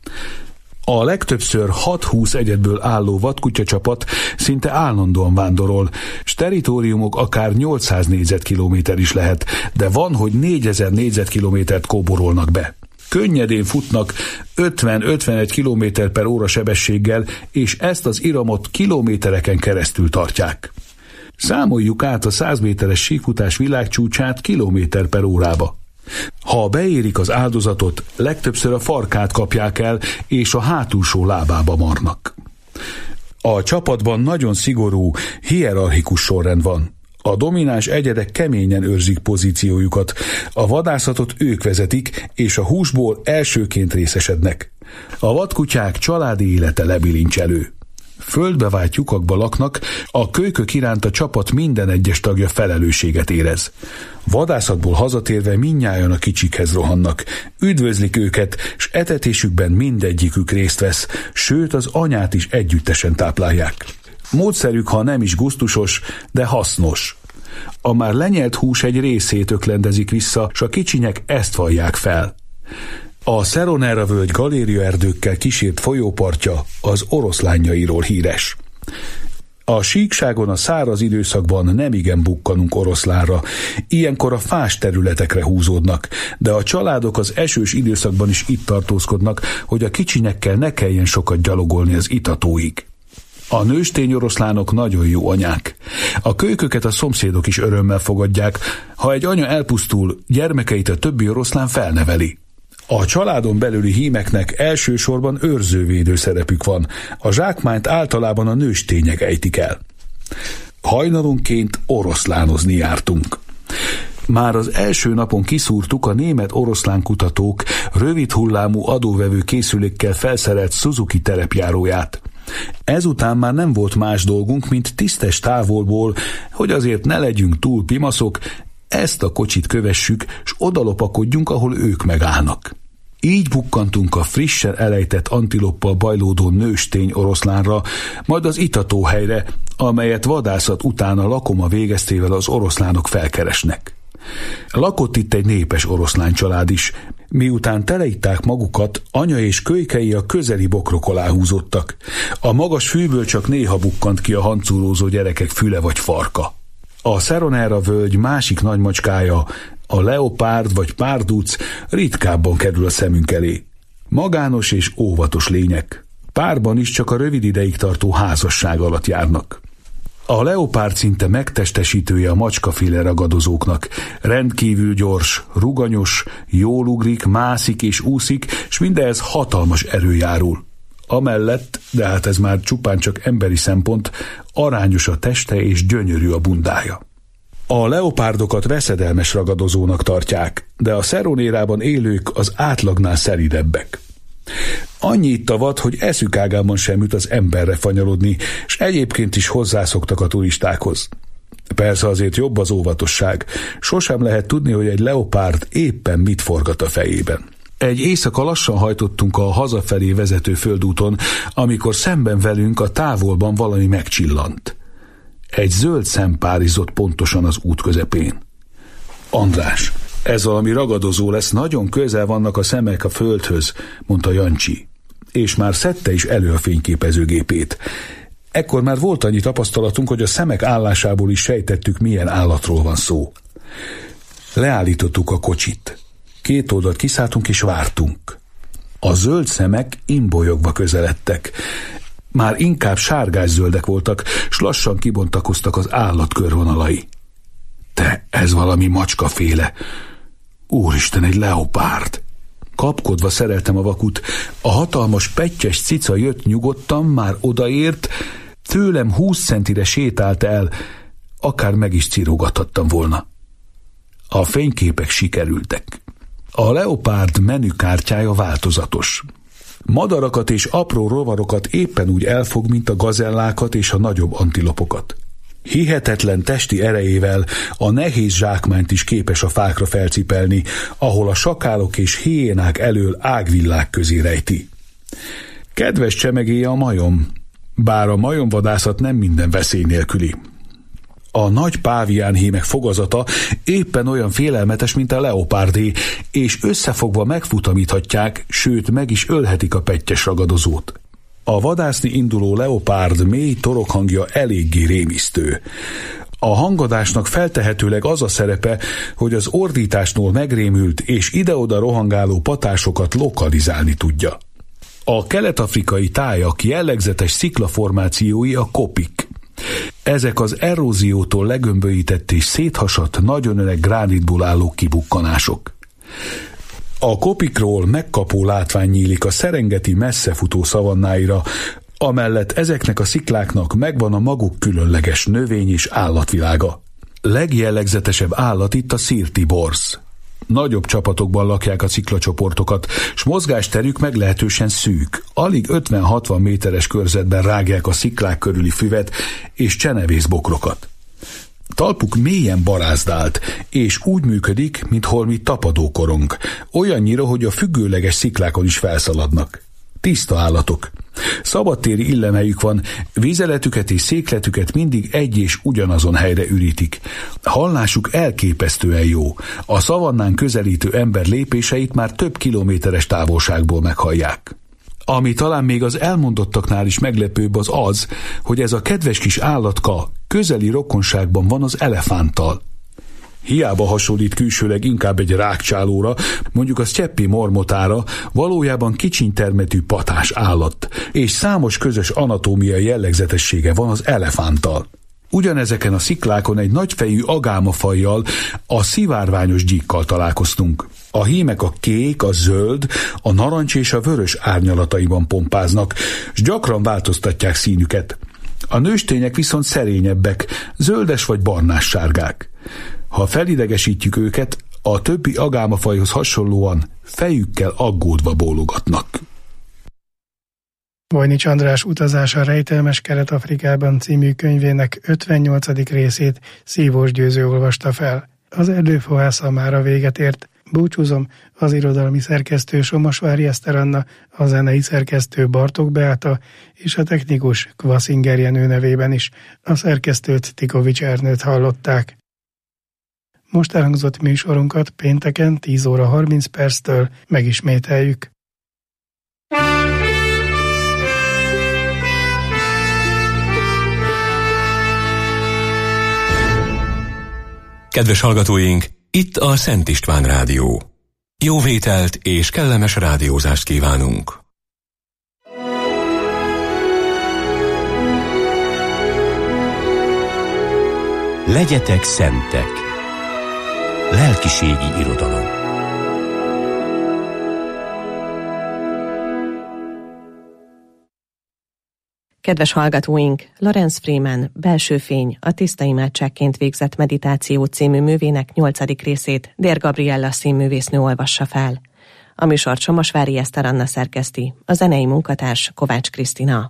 A legtöbbször 6-20 egyedből álló vadkutyacsapat szinte állandóan vándorol, s territóriumok akár 800 négyzetkilométer is lehet, de van, hogy 4000 négyzetkilométert kóborolnak be. Könnyedén futnak 50-51 km/h sebességgel, és ezt az iramot kilométereken keresztül tartják. Számoljuk át a 100 méteres síkfutás világcsúcsát kilométer/órába. Ha beérik az áldozatot, legtöbbször a farkát kapják el, és a hátulsó lábába marnak. A csapatban nagyon szigorú, hierarchikus sorrend van. A domináns egyedek keményen őrzik pozíciójukat, a vadászatot ők vezetik, és a húsból elsőként részesednek. A vadkutyák családi élete lebilincselő. Földbevált lyukakba laknak, a kölykök iránt a csapat minden egyes tagja felelősséget érez. Vadászatból hazatérve mindnyájan a kicsikhez rohannak, üdvözlik őket, s etetésükben mindegyikük részt vesz, sőt az anyát is együttesen táplálják. Módszerük, ha nem is gusztusos, de hasznos. A már lenyelt hús egy részét öklendezik vissza, s a kicsinyek ezt vallják fel. A Seronera völgy galériaerdőkkel kísért folyópartja az oroszlányairól híres. A síkságon a száraz időszakban nemigen bukkanunk oroszlánra, ilyenkor a fás területekre húzódnak, de a családok az esős időszakban is itt tartózkodnak, hogy a kicsinyekkel ne kelljen sokat gyalogolni az itatóig. A nőstény oroszlánok nagyon jó anyák. A kölyköket a szomszédok is örömmel fogadják, ha egy anya elpusztul, gyermekeit a többi oroszlán felneveli. A családon belüli hímeknek elsősorban őrzővédő szerepük van, a zsákmányt általában a nőstények ejtik el. Hajnalonként oroszlánozni jártunk. Már az első napon kiszúrtuk a német oroszlán kutatók rövid hullámú adóvevő készülékkel felszerelt Suzuki terepjáróját. Ezután már nem volt más dolgunk, mint tisztes távolból, hogy azért ne legyünk túl pimaszok, ezt a kocsit kövessük, s odalopakodjunk, ahol ők megállnak. Így bukkantunk a frissen elejtett antiloppal bajlódó nőstény oroszlánra, majd az itatóhelyre, amelyet vadászat után a lakoma végeztével az oroszlánok felkeresnek. Lakott itt egy népes oroszlán család is, miután teleitták magukat, anya és kölykei a közeli bokrok alá húzódtak. A magas fűből csak néha bukkant ki a hancúrózó gyerekek füle vagy farka. A Seronera völgy másik nagymacskája, a leopárd vagy párduc ritkábban kerül a szemünk elé. Magános és óvatos lények. Párban is csak a rövid ideig tartó házasság alatt járnak. A leopárd szinte megtestesítője a macskaféle ragadozóknak. Rendkívül gyors, ruganyos, jól ugrik, mászik és úszik, s mindehhez hatalmas erő járul. Amellett, de hát ez már csupán csak emberi szempont, arányos a teste és gyönyörű a bundája. A leopárdokat veszedelmes ragadozónak tartják, de a Seronérában élők az átlagnál szelidebbek. Annyi itt a vad, hogy eszük ágában sem jut az emberre fanyalodni, s egyébként is hozzászoktak a turistákhoz. Persze azért jobb az óvatosság, sosem lehet tudni, hogy egy leopárd éppen mit forgat a fejében. Egy éjszaka lassan hajtottunk a hazafelé vezető földúton, amikor szemben velünk a távolban valami megcsillant. Egy zöld szem párizott pontosan az út közepén. András, ez valami ragadozó lesz, nagyon közel vannak a szemek a földhöz, mondta Jancsi, és már szedte is elő a fényképezőgépét. Ekkor már volt annyi tapasztalatunk, hogy a szemek állásából is sejtettük, milyen állatról van szó. Leállítottuk a kocsit. Két oldalt kiszálltunk és vártunk. A zöld szemek imbolyogva közeledtek. Már inkább sárgás-zöldek voltak, s lassan kibontakoztak az állat körvonalai. Te, ez valami macskaféle. Úristen, egy leopárd. Kapkodva szereltem a vakut. A hatalmas pettyes cica jött nyugodtan, már odaért, tőlem 20 centire sétált el, akár meg is cirogathattam volna. A fényképek sikerültek. A leopárd menükártyája változatos. Madarakat és apró rovarokat éppen úgy elfog, mint a gazellákat és a nagyobb antilopokat. Hihetetlen testi erejével a nehéz zsákmányt is képes a fákra felcipelni, ahol a sakálok és hiénák elől ágvillák közé rejti. Kedves csemegéje a majom, bár a majomvadászat nem minden veszély nélküli. A nagy páviánhémek fogazata éppen olyan félelmetes, mint a leopárdé, és összefogva megfutamíthatják, sőt meg is ölhetik a pettyes ragadozót. A vadászni induló leopárd mély torokhangja eléggé rémisztő. A hangadásnak feltehetőleg az a szerepe, hogy az ordításnól megrémült és ide-oda rohangáló patásokat lokalizálni tudja. A kelet-afrikai tájak jellegzetes sziklaformációi a kopik. Ezek az eróziótól legömbölyített és széthasadt, nagyon öreg gránitból álló kibukkanások. A kopikról megkapó látvány nyílik a Serengeti messzefutó szavannáira, amellett ezeknek a szikláknak megvan a maguk különleges növény- és állatvilága. Legjellegzetesebb állat itt a szirti borz. Nagyobb csapatokban lakják a ciklacsoportokat, s mozgásterük meglehetősen szűk. Alig 50-60 méteres körzetben rágják a sziklák körüli füvet és csenevészbokrokat. Talpuk mélyen barázdált, és úgy működik, mint holmi tapadókorong, olyannyira, hogy a függőleges sziklákon is felszaladnak. Tiszta állatok. Szabadtéri illemhelyük van, vizeletüket és székletüket mindig egy és ugyanazon helyre ürítik. Hallásuk elképesztően jó. A szavannán közelítő ember lépéseit már több kilométeres távolságból meghallják. Ami talán még az elmondottaknál is meglepőbb az, hogy ez a kedves kis állatka közeli rokonságban van az elefánttal. Hiába hasonlít külsőleg inkább egy rágcsálóra, mondjuk a sztyeppi marmotára, valójában kicsiny termetű patás állat, és számos közös anatómiai jellegzetessége van az elefánttal. Ugyanezeken a sziklákon egy nagyfejű agámafajjal, a szivárványos gyíkkal találkoztunk. A hímek a kék, a zöld, a narancs és a vörös árnyalataiban pompáznak, s gyakran változtatják színüket. A nőstények viszont szerényebbek, zöldes vagy barnás-sárgák. Ha felidegesítjük őket, a többi agámafajhoz hasonlóan fejükkel aggódva bólogatnak. Vojnics András Utazás a rejtelmes Kelet-Afrikában című könyvének 58. részét Szívós Győző olvasta fel. Az Erdőfohásza mára véget ért. Búcsúzom, az irodalmi szerkesztő Somosvári Eszter Anna, a zenei szerkesztő Bartók Beáta és a technikus Kvaszinger Jenő nevében is. A szerkesztőt, Tikovics Ernőt hallották. Most elhangzott műsorunkat pénteken 10 óra 30 perctől megismételjük. Kedves hallgatóink, itt a Szent István Rádió. Jó vételt és kellemes rádiózást kívánunk! Legyetek szentek! Lelkiségi irodalom. Kedves hallgatóink, Lawrence Freeman Belső fény, a tiszta imádságként végzett meditáció című művének 8. részét Dér Gabriella színművésznő olvassa fel. A műsort Somosvári Eszter Anna szerkeszti, a zenei munkatárs Kovács Krisztina.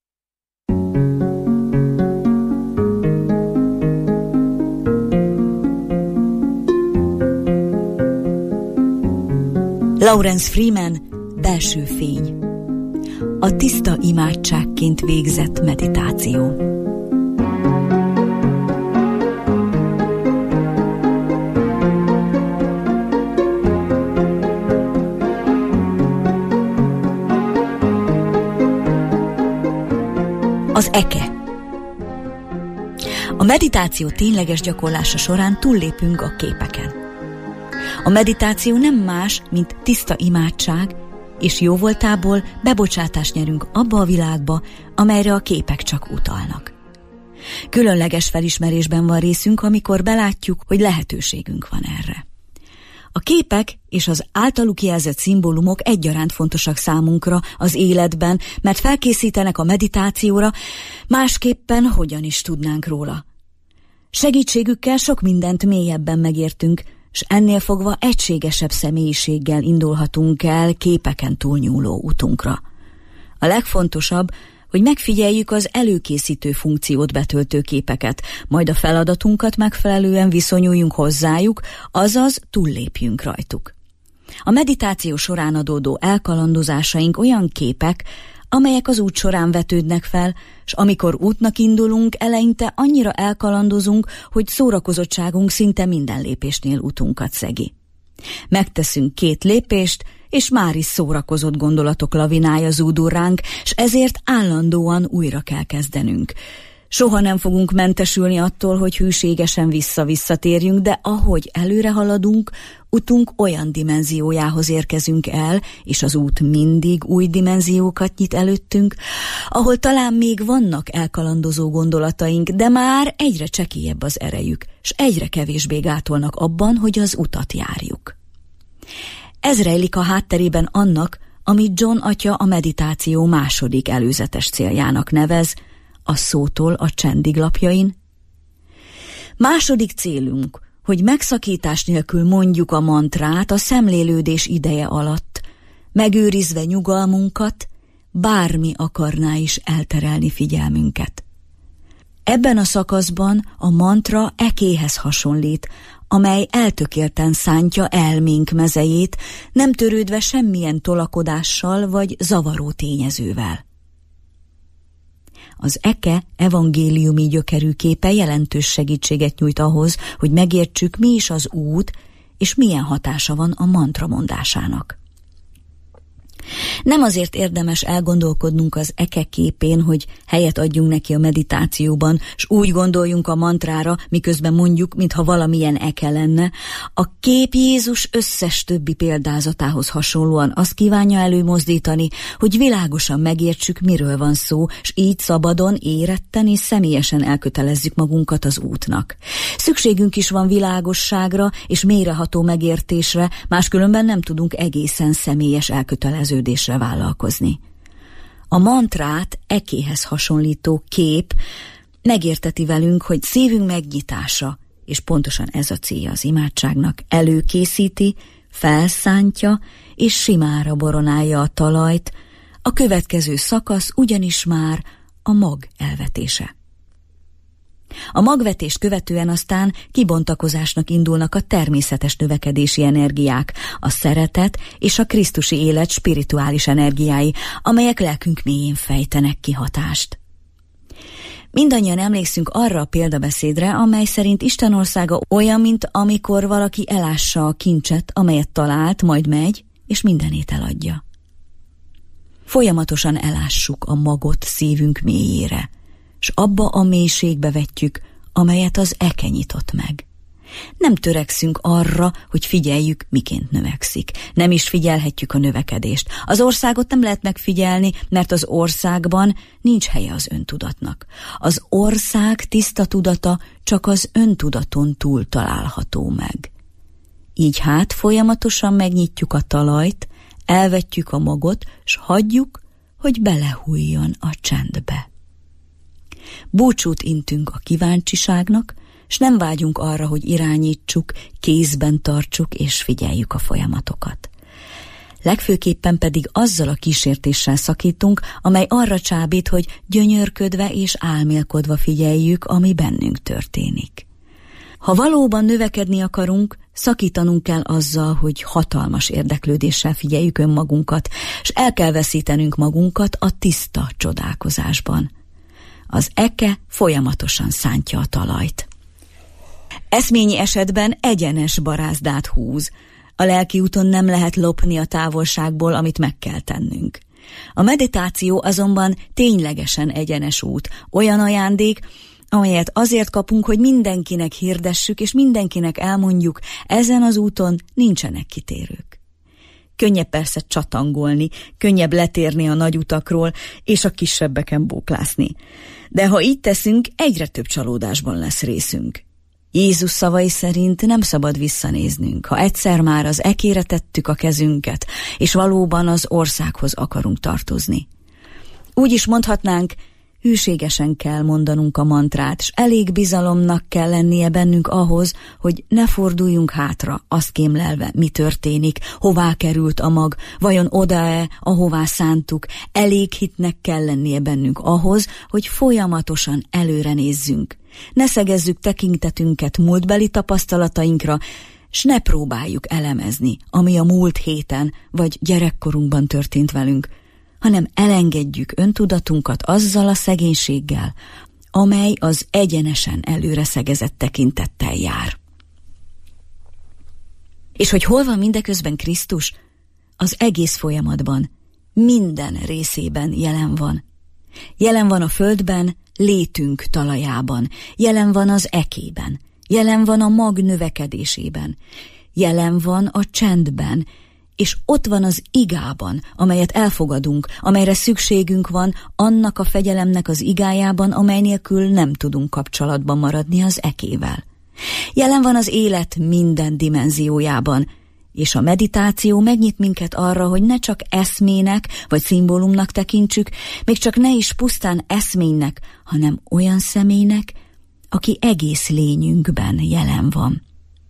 Lawrence Freeman Belső fény, a tiszta imádságként végzett meditáció. Az eke. A meditáció tényleges gyakorlása során túllépünk a képeken. A meditáció nem más, mint tiszta imádság, és jóvoltából bebocsátást nyerünk abba a világba, amelyre a képek csak utalnak. Különleges felismerésben van részünk, amikor belátjuk, hogy lehetőségünk van erre. A képek és az általuk jelzett szimbólumok egyaránt fontosak számunkra az életben, mert felkészítenek a meditációra, másképpen hogyan is tudnánk róla. Segítségükkel sok mindent mélyebben megértünk, s ennél fogva egységesebb személyiséggel indulhatunk el képeken túlnyúló utunkra. A legfontosabb, hogy megfigyeljük az előkészítő funkciót betöltő képeket, majd a feladatunkat megfelelően viszonyuljunk hozzájuk, azaz túllépjünk rajtuk. A meditáció során adódó elkalandozásaink olyan képek, amelyek az út során vetődnek fel, s amikor útnak indulunk, eleinte annyira elkalandozunk, hogy szórakozottságunk szinte minden lépésnél utunkat szegi. Megteszünk 2 lépést, és már is szórakozott gondolatok lavinája zúdul ránk, s ezért állandóan újra kell kezdenünk. Soha nem fogunk mentesülni attól, hogy hűségesen visszatérjünk, de ahogy előre haladunk, utunk olyan dimenziójához érkezünk el, és az út mindig új dimenziókat nyit előttünk, ahol talán még vannak elkalandozó gondolataink, de már egyre csekélyebb az erejük, s egyre kevésbé gátolnak abban, hogy az utat járjuk. Ez rejlik a hátterében annak, amit John atya a meditáció második előzetes céljának nevez, a szótól a csendig lapjain. Második célunk, hogy megszakítás nélkül mondjuk a mantrát a szemlélődés ideje alatt, megőrizve nyugalmunkat, bármi akarná is elterelni figyelmünket. Ebben a szakaszban a mantra ekéhez hasonlít, amely eltökélten szántja elménk mezejét, nem törődve semmilyen tolakodással vagy zavaró tényezővel. Az eke evangéliumi gyökerű képe jelentős segítséget nyújt ahhoz, hogy megértsük, mi is az út, és milyen hatása van a mantra mondásának. Nem azért érdemes elgondolkodnunk az eke képén, hogy helyet adjunk neki a meditációban, s úgy gondoljunk a mantrára, miközben mondjuk, mintha valamilyen eke lenne. A kép Jézus összes többi példázatához hasonlóan azt kívánja előmozdítani, hogy világosan megértsük, miről van szó, s így szabadon, éretten és személyesen elkötelezzük magunkat az útnak. Szükségünk is van világosságra és mélyreható megértésre, máskülönben nem tudunk egészen személyes elköteleződésre vállalkozni. A mantrát ekéhez hasonlító kép megérteti velünk, hogy szívünk megnyitása, és pontosan ez a célja az imádságnak, előkészíti, felszántja és simára boronálja a talajt, a következő szakasz ugyanis már a mag elvetése. A magvetést követően aztán kibontakozásnak indulnak a természetes növekedési energiák, a szeretet és a krisztusi élet spirituális energiái, amelyek lelkünk mélyén fejtenek ki hatást. Mindannyian emlékszünk arra a példabeszédre, amely szerint Isten országa olyan, mint amikor valaki elássa a kincset, amelyet talált, majd megy, és mindenét eladja. Folyamatosan elássuk a magot szívünk mélyére, s abba a mélységbe vetjük, amelyet az eke nyitott meg. Nem törekszünk arra, hogy figyeljük, miként növekszik. Nem is figyelhetjük a növekedést. Az országot nem lehet megfigyelni, mert az országban nincs helye az öntudatnak. Az ország tiszta tudata csak az öntudaton túl található meg. Így hát folyamatosan megnyitjuk a talajt, elvetjük a magot, s hagyjuk, hogy belehújjon a csendbe. Búcsút intünk a kíváncsiságnak, s nem vágyunk arra, hogy irányítsuk, kézben tartsuk és figyeljük a folyamatokat. Legfőképpen pedig azzal a kísértéssel szakítunk, amely arra csábít, hogy gyönyörködve és álmélkodva figyeljük, ami bennünk történik. Ha valóban növekedni akarunk, szakítanunk kell azzal, hogy hatalmas érdeklődéssel figyeljük önmagunkat, s el kell veszítenünk magunkat a tiszta csodálkozásban. Az eke folyamatosan szántja a talajt. Eszményi esetben egyenes barázdát húz. A lelki úton nem lehet lopni a távolságból, amit meg kell tennünk. A meditáció azonban ténylegesen egyenes út, olyan ajándék, amelyet azért kapunk, hogy mindenkinek hirdessük, és mindenkinek elmondjuk, ezen az úton nincsenek kitérők. Könnyebb persze csatangolni, könnyebb letérni a nagy utakról, és a kisebbeken bóklászni. De ha így teszünk, egyre több csalódásban lesz részünk. Jézus szavai szerint nem szabad visszanéznünk, ha egyszer már az ekére tettük a kezünket, és valóban az országhoz akarunk tartozni. Úgy is mondhatnánk, hűségesen kell mondanunk a mantrát, s elég bizalomnak kell lennie bennünk ahhoz, hogy ne forduljunk hátra, azt kémlelve, mi történik, hová került a mag, vajon oda-e, ahová szántuk. Elég hitnek kell lennie bennünk ahhoz, hogy folyamatosan előre nézzünk. Ne szegezzük tekintetünket múltbeli tapasztalatainkra, s ne próbáljuk elemezni, ami a múlt héten vagy gyerekkorunkban történt velünk, hanem elengedjük öntudatunkat azzal a szegénységgel, amely az egyenesen előre szegezett tekintettel jár. És hogy hol van mindeközben Krisztus? Az egész folyamatban, minden részében jelen van. Jelen van a földben, létünk talajában, jelen van az ekében, jelen van a mag növekedésében, jelen van a csendben, és ott van az igában, amelyet elfogadunk, amelyre szükségünk van, annak a fegyelemnek az igájában, amely nélkül nem tudunk kapcsolatban maradni az ekével. Jelen van az élet minden dimenziójában, és a meditáció megnyit minket arra, hogy ne csak eszmének vagy szimbólumnak tekintsük, még csak ne is pusztán eszménynek, hanem olyan személynek, aki egész lényünkben jelen van.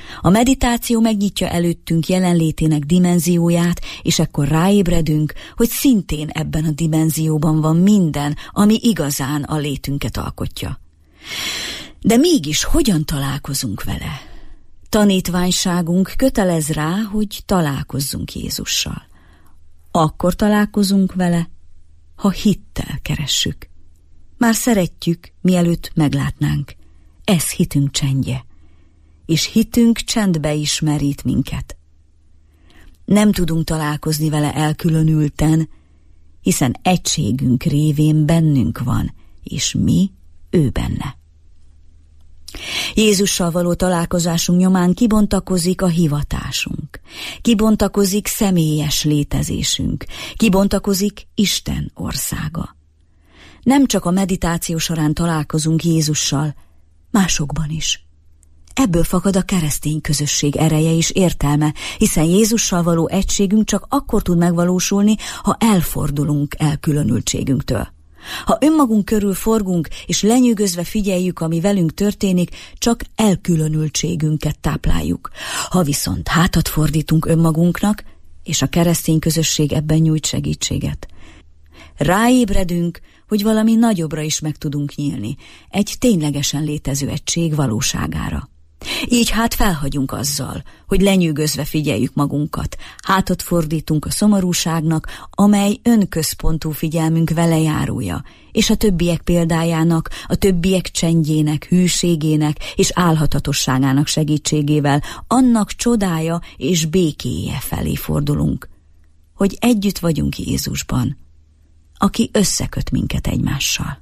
A meditáció megnyitja előttünk jelenlétének dimenzióját, és ekkor ráébredünk, hogy szintén ebben a dimenzióban van minden, ami igazán a létünket alkotja. De mégis hogyan találkozunk vele? Tanítványságunk kötelez rá, hogy találkozzunk Jézussal. Akkor találkozunk vele, ha hittel keressük. Már szeretjük, mielőtt meglátnánk. Ez hitünk csendje. És hitünk csendbe is merít minket. Nem tudunk találkozni vele elkülönülten, hiszen egységünk révén bennünk van, és mi ő benne. Jézussal való találkozásunk nyomán kibontakozik a hivatásunk, kibontakozik személyes létezésünk, kibontakozik Isten országa. Nem csak a meditáció során találkozunk Jézussal, másokban is. Ebből fakad a keresztény közösség ereje és értelme, hiszen Jézussal való egységünk csak akkor tud megvalósulni, ha elfordulunk elkülönültségünktől. Ha önmagunk körül forgunk, és lenyűgözve figyeljük, ami velünk történik, csak elkülönültségünket tápláljuk. Ha viszont hátat fordítunk önmagunknak, és a keresztény közösség ebben nyújt segítséget, ráébredünk, hogy valami nagyobbra is meg tudunk nyílni, egy ténylegesen létező egység valóságára. Így hát felhagyunk azzal, hogy lenyűgözve figyeljük magunkat, hátat fordítunk a szomorúságnak, amely önközpontú figyelmünk velejárója, és a többiek példájának, a többiek csendjének, hűségének és álhatatosságának segítségével annak csodája és békéje felé fordulunk, hogy együtt vagyunk Jézusban, aki összeköt minket egymással.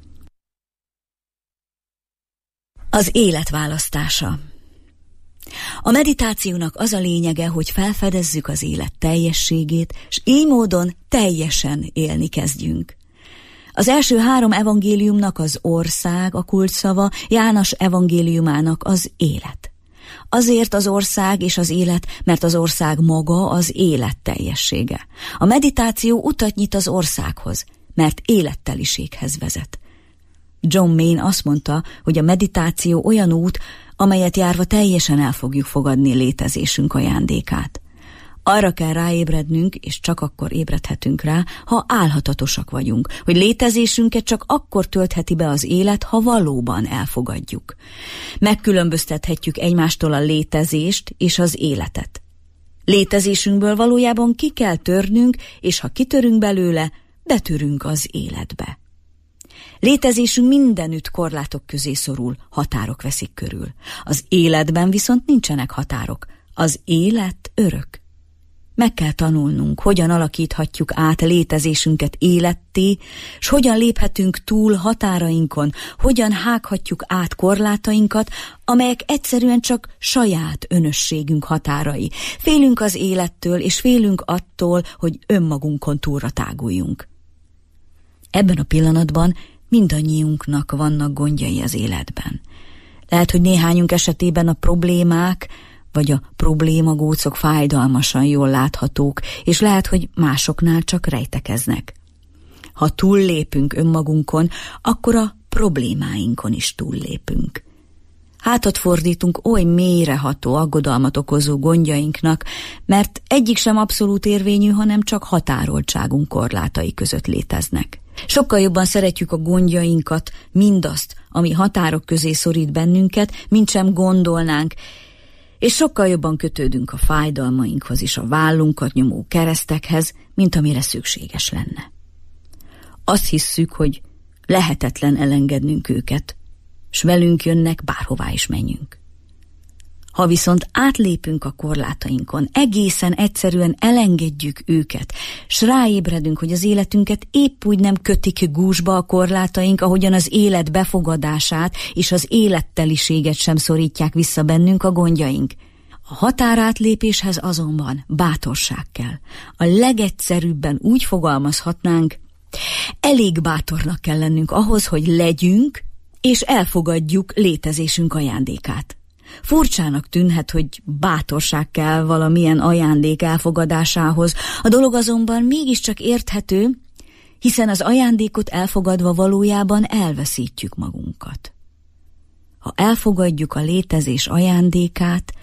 Az élet választása. A meditációnak az a lényege, hogy felfedezzük az élet teljességét, és így módon teljesen élni kezdjünk. Az első 3 evangéliumnak az ország a kulcsszava, János evangéliumának az élet. Azért az ország és az élet, mert az ország maga az élet teljessége. A meditáció utat nyit az országhoz, mert életteliséghez vezet. John Main azt mondta, hogy a meditáció olyan út, amelyet járva teljesen el fogjuk fogadni létezésünk ajándékát. Arra kell ráébrednünk, és csak akkor ébredhetünk rá, ha álhatatosak vagyunk, hogy létezésünket csak akkor töltheti be az élet, ha valóban elfogadjuk. Megkülönböztethetjük egymástól a létezést és az életet. Létezésünkből valójában ki kell törnünk, és ha kitörünk belőle, betörünk az életbe. Létezésünk mindenütt korlátok közé szorul, határok veszik körül. Az életben viszont nincsenek határok. Az élet örök. Meg kell tanulnunk, hogyan alakíthatjuk át létezésünket életté, s hogyan léphetünk túl határainkon, hogyan hághatjuk át korlátainkat, amelyek egyszerűen csak saját önösségünk határai. Félünk az élettől, és félünk attól, hogy önmagunkon túlra táguljunk. Ebben a pillanatban mindannyiunknak vannak gondjai az életben. Lehet, hogy néhányunk esetében a problémák vagy a problémagócok fájdalmasan jól láthatók, és lehet, hogy másoknál csak rejtekeznek. Ha túllépünk önmagunkon, akkor a problémáinkon is túllépünk. Hátat fordítunk oly mélyreható, aggodalmat okozó gondjainknak, mert egyik sem abszolút érvényű, hanem csak határoltságunk korlátai között léteznek. Sokkal jobban szeretjük a gondjainkat, mindazt, ami határok közé szorít bennünket, mintsem gondolnánk, és sokkal jobban kötődünk a fájdalmainkhoz és a vállunkat nyomó keresztekhez, mint amire szükséges lenne. Azt hisszük, hogy lehetetlen elengednünk őket, s velünk jönnek, bárhová is menjünk. Ha viszont átlépünk a korlátainkon, egészen egyszerűen elengedjük őket, s ráébredünk, hogy az életünket épp úgy nem kötik gúzsba a korlátaink, ahogyan az élet befogadását és az életteliséget sem szorítják vissza bennünk a gondjaink. A határátlépéshez azonban bátorság kell. A legegyszerűbben úgy fogalmazhatnánk, elég bátornak kell lennünk ahhoz, hogy legyünk és elfogadjuk létezésünk ajándékát. Furcsának tűnhet, hogy bátorság kell valamilyen ajándék elfogadásához, a dolog azonban mégiscsak érthető, hiszen az ajándékot elfogadva valójában elveszítjük magunkat. Ha elfogadjuk a létezés ajándékát,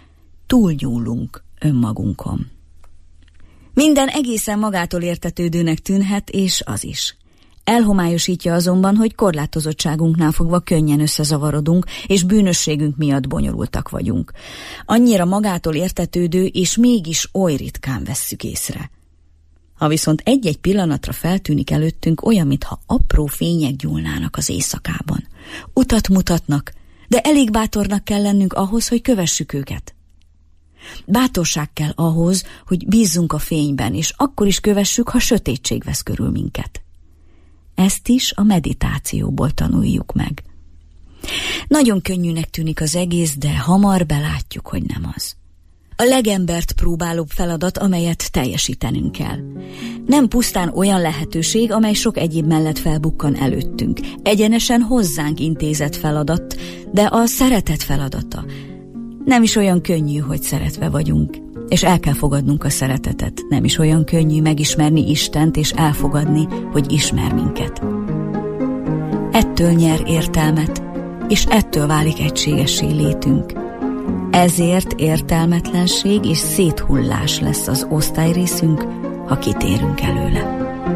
túlnyúlunk önmagunkon. Minden egészen magától értetődőnek tűnhet, és az is. Elhomályosítja azonban, hogy korlátozottságunknál fogva könnyen összezavarodunk, és bűnösségünk miatt bonyolultak vagyunk. Annyira magától értetődő, és mégis oly ritkán vesszük észre. Ha viszont egy-egy pillanatra feltűnik előttünk, olyan, mintha apró fények gyúlnának az éjszakában. Utat mutatnak, de elég bátornak kell lennünk ahhoz, hogy kövessük őket. Bátorság kell ahhoz, hogy bízzunk a fényben, és akkor is kövessük, ha sötétség vesz körül minket. Ezt is a meditációból tanuljuk meg. Nagyon könnyűnek tűnik az egész, de hamar belátjuk, hogy nem az. A legembert próbálóbb feladat, amelyet teljesítenünk kell. Nem pusztán olyan lehetőség, amely sok egyéb mellett felbukkan előttünk. Egyenesen hozzánk intézett feladat, de a szeretet feladata. Nem is olyan könnyű, hogy szeretve vagyunk, és el kell fogadnunk a szeretetet. Nem is olyan könnyű megismerni Istent, és elfogadni, hogy ismer minket. Ettől nyer értelmet, és ettől válik egységessé létünk. Ezért értelmetlenség és széthullás lesz az osztályrészünk, ha kitérünk előle.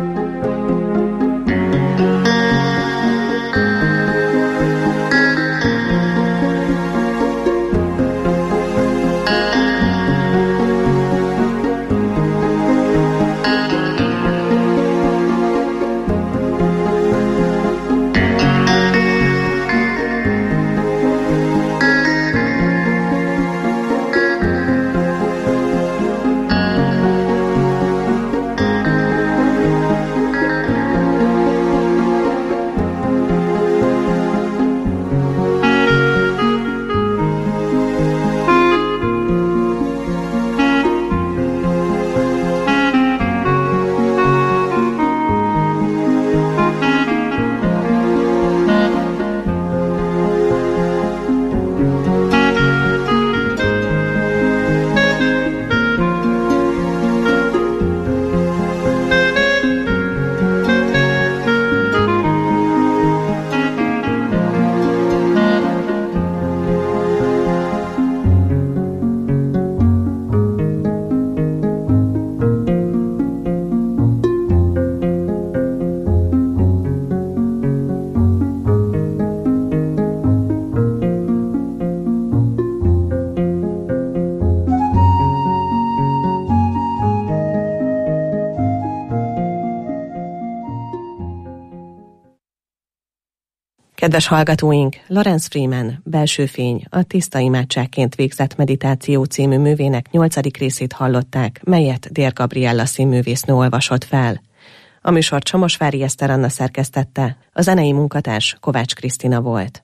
Kedves hallgatóink, Lawrence Freeman Belső fény, a tiszta imádságként végzett meditáció című művének 8. részét hallották, melyet Dér Gabriella színművésznő olvasott fel. A műsort Somosvári Eszter Anna szerkesztette, a zenei munkatárs Kovács Krisztina volt.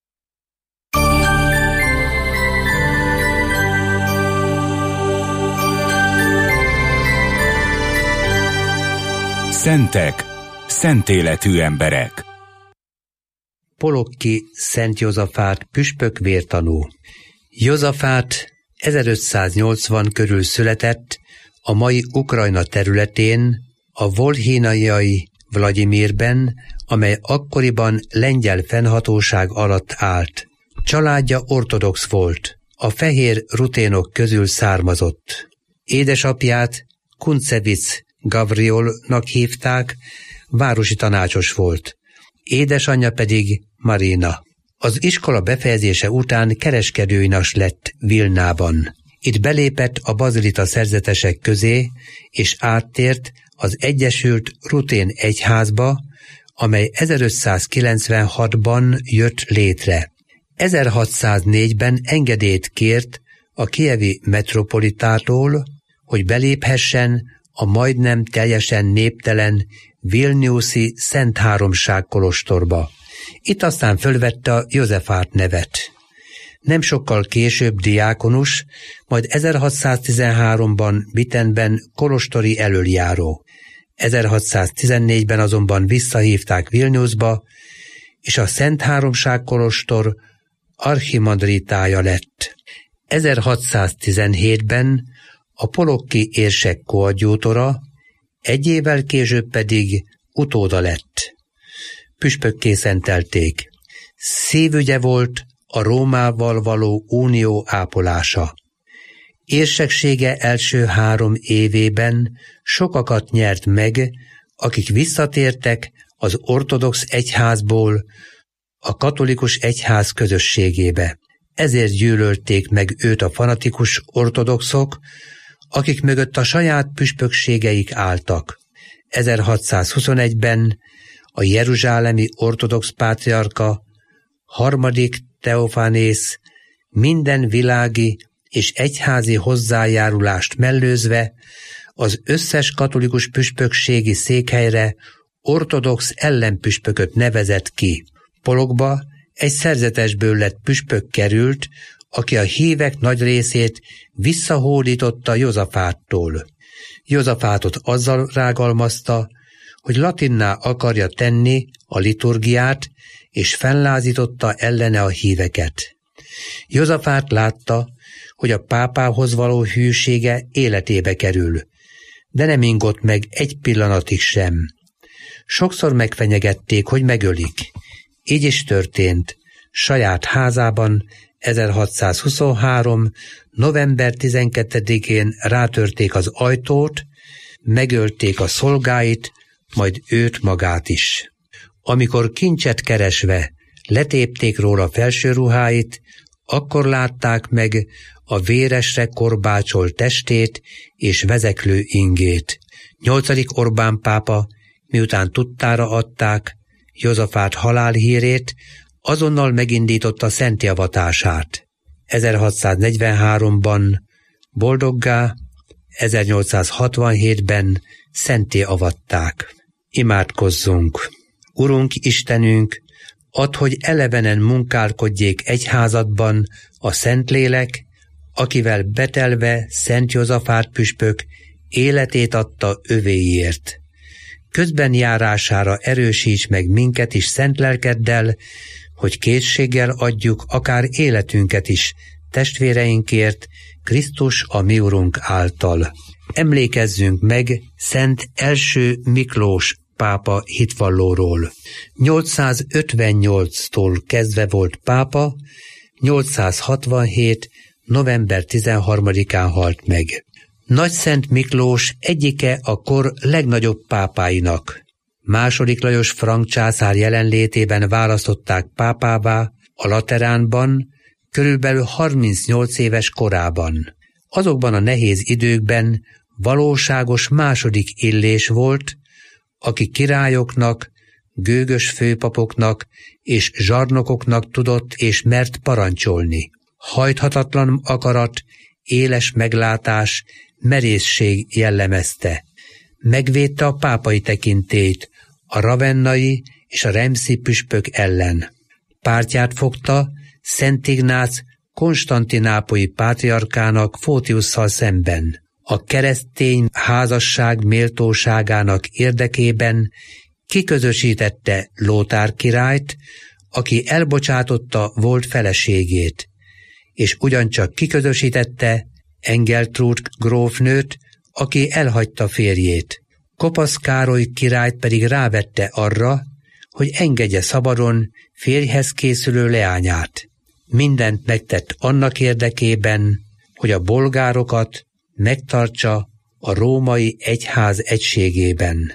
Szentek, szent életű emberek. Polokki Szent Józsafát püspök vértanú. Józsafát 1580 körül született a mai Ukrajna területén, a volhinaiai Vlagyimirben, amely akkoriban lengyel fennhatóság alatt állt. Családja ortodox volt, a fehér ruténok közül származott. Édesapját Kuncevic Gavriolnak hívták, városi tanácsos volt. Édesanyja pedig Marina. Az iskola befejezése után kereskedőinas lett Vilnában. Itt belépett a bazilita szerzetesek közé, és áttért az Egyesült Rutén egyházba, amely 1596-ban jött létre. 1604-ben engedélyt kért a kijevi metropolitától, hogy beléphessen a majdnem teljesen néptelen Vilniuszi Szent Háromság kolostorba. Itt aztán fölvette a Józsefát nevet. Nem sokkal később diákonus, majd 1613-ban Wittenben kolostori elöljáró. 1614-ben azonban visszahívták Vilniusba, és a Szent Háromság kolostor archimandritája lett. 1617-ben a polokki érsek koadjútora, egy évvel később pedig utóda lett. Püspökké szentelték. Szívügye volt a Rómával való unió ápolása. Érseksége első 3 évében sokakat nyert meg, akik visszatértek az ortodox egyházból a katolikus egyház közösségébe. Ezért gyűlölték meg őt a fanatikus ortodoxok, akik mögött a saját püspökségeik álltak. 1621-ben a jeruzsálemi ortodox pátriárka, 3. Teofanész minden világi és egyházi hozzájárulást mellőzve az összes katolikus püspökségi székhelyre ortodox ellenpüspököt nevezett ki. Pologba egy szerzetesből lett püspök került, aki a hívek nagy részét visszahódította Józsafáttól. Józsafátot azzal rágalmazta, hogy latinná akarja tenni a liturgiát, és fellázította ellene a híveket. Józsafát látta, hogy a pápához való hűsége életébe kerül, de nem ingott meg egy pillanatig sem. Sokszor megfenyegették, hogy megölik. Így is történt. Saját házában 1623. november 12-én rátörték az ajtót, megölték a szolgáit, majd őt magát is. Amikor kincset keresve letépték róla felső ruháit, akkor látták meg a véresre korbácsolt testét és vezeklő ingét. 8. Orbán pápa, miután tudtára adták Józsafát halálhírét, azonnal megindította szentjavatását. 1643-ban boldoggá, 1867-ben szentté avatták. Imádkozzunk! Urunk Istenünk, add, hogy elevenen munkálkodjék egyházadban a Szentlélek, akivel betelve Szent Józsafát püspök életét adta övéért. Közben járására erősíts meg minket is szent lelkeddel, hogy készséggel adjuk akár életünket is testvéreinkért, Krisztus a mi Urunk által. Emlékezzünk meg Szent első Miklós pápa hitvallóról. 858-tól kezdve volt pápa, 867. november 13-án halt meg. Nagyszent Miklós egyike a kor legnagyobb pápáinak. II. Lajos frank császár jelenlétében választották pápává a Lateránban, körülbelül 38 éves korában. Azokban a nehéz időkben valóságos második Illés volt, aki királyoknak, gőgös főpapoknak és zsarnokoknak tudott és mert parancsolni. Hajthatatlan akarat, éles meglátás, merészség jellemezte. Megvédte a pápai tekintélyt a ravennai és a remszi püspök ellen. Pártját fogta Szent Ignác konstantinápolyi pátriarkának Fótiusszal szemben. A keresztény házasság méltóságának érdekében kiközösítette Lótár királyt, aki elbocsátotta volt feleségét, és ugyancsak kiközösítette Engeltrud grófnőt, aki elhagyta férjét. Kopasz Károly királyt pedig rávette arra, hogy engedje szabadon férjhez készülő leányát. Mindent megtett annak érdekében, hogy a bolgárokat megtartsa a római egyház egységében.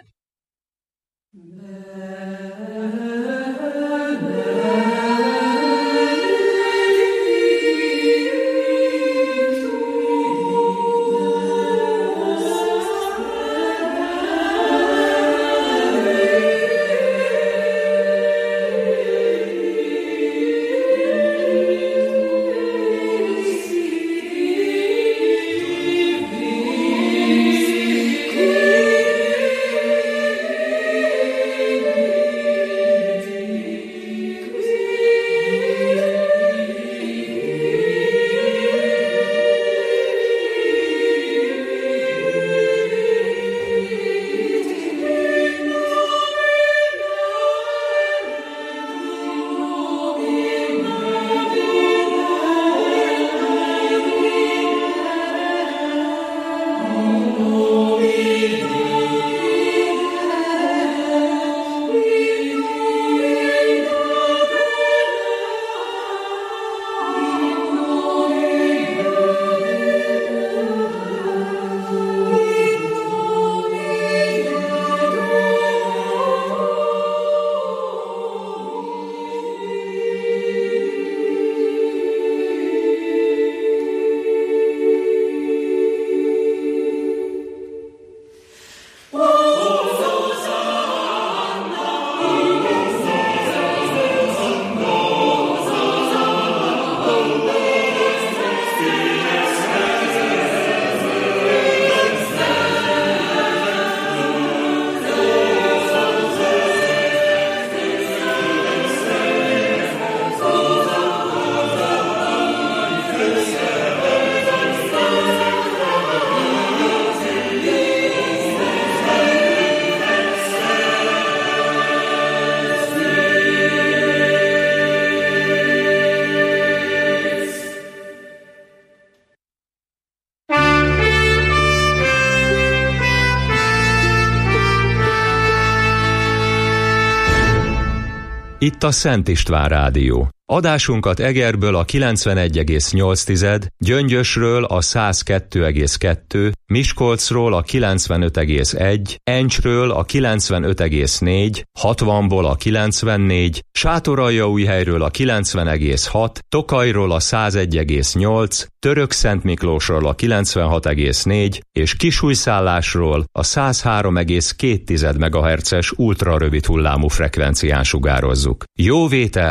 itt a Szent István Rádió. Adásunkat Egerből a 91,8, Gyöngyösről a 102,2, Miskolcról a 95,1, Encsről a 95,4, 60-ból a 94, Sátoraljaújhelyről a 90,6, Tokajról a 101,8, Törökszentmiklósról a 96,4 és Kisújszállásról a 103,2 MHz-es ultrarövid hullámú frekvencián sugározzuk. Jó vétel!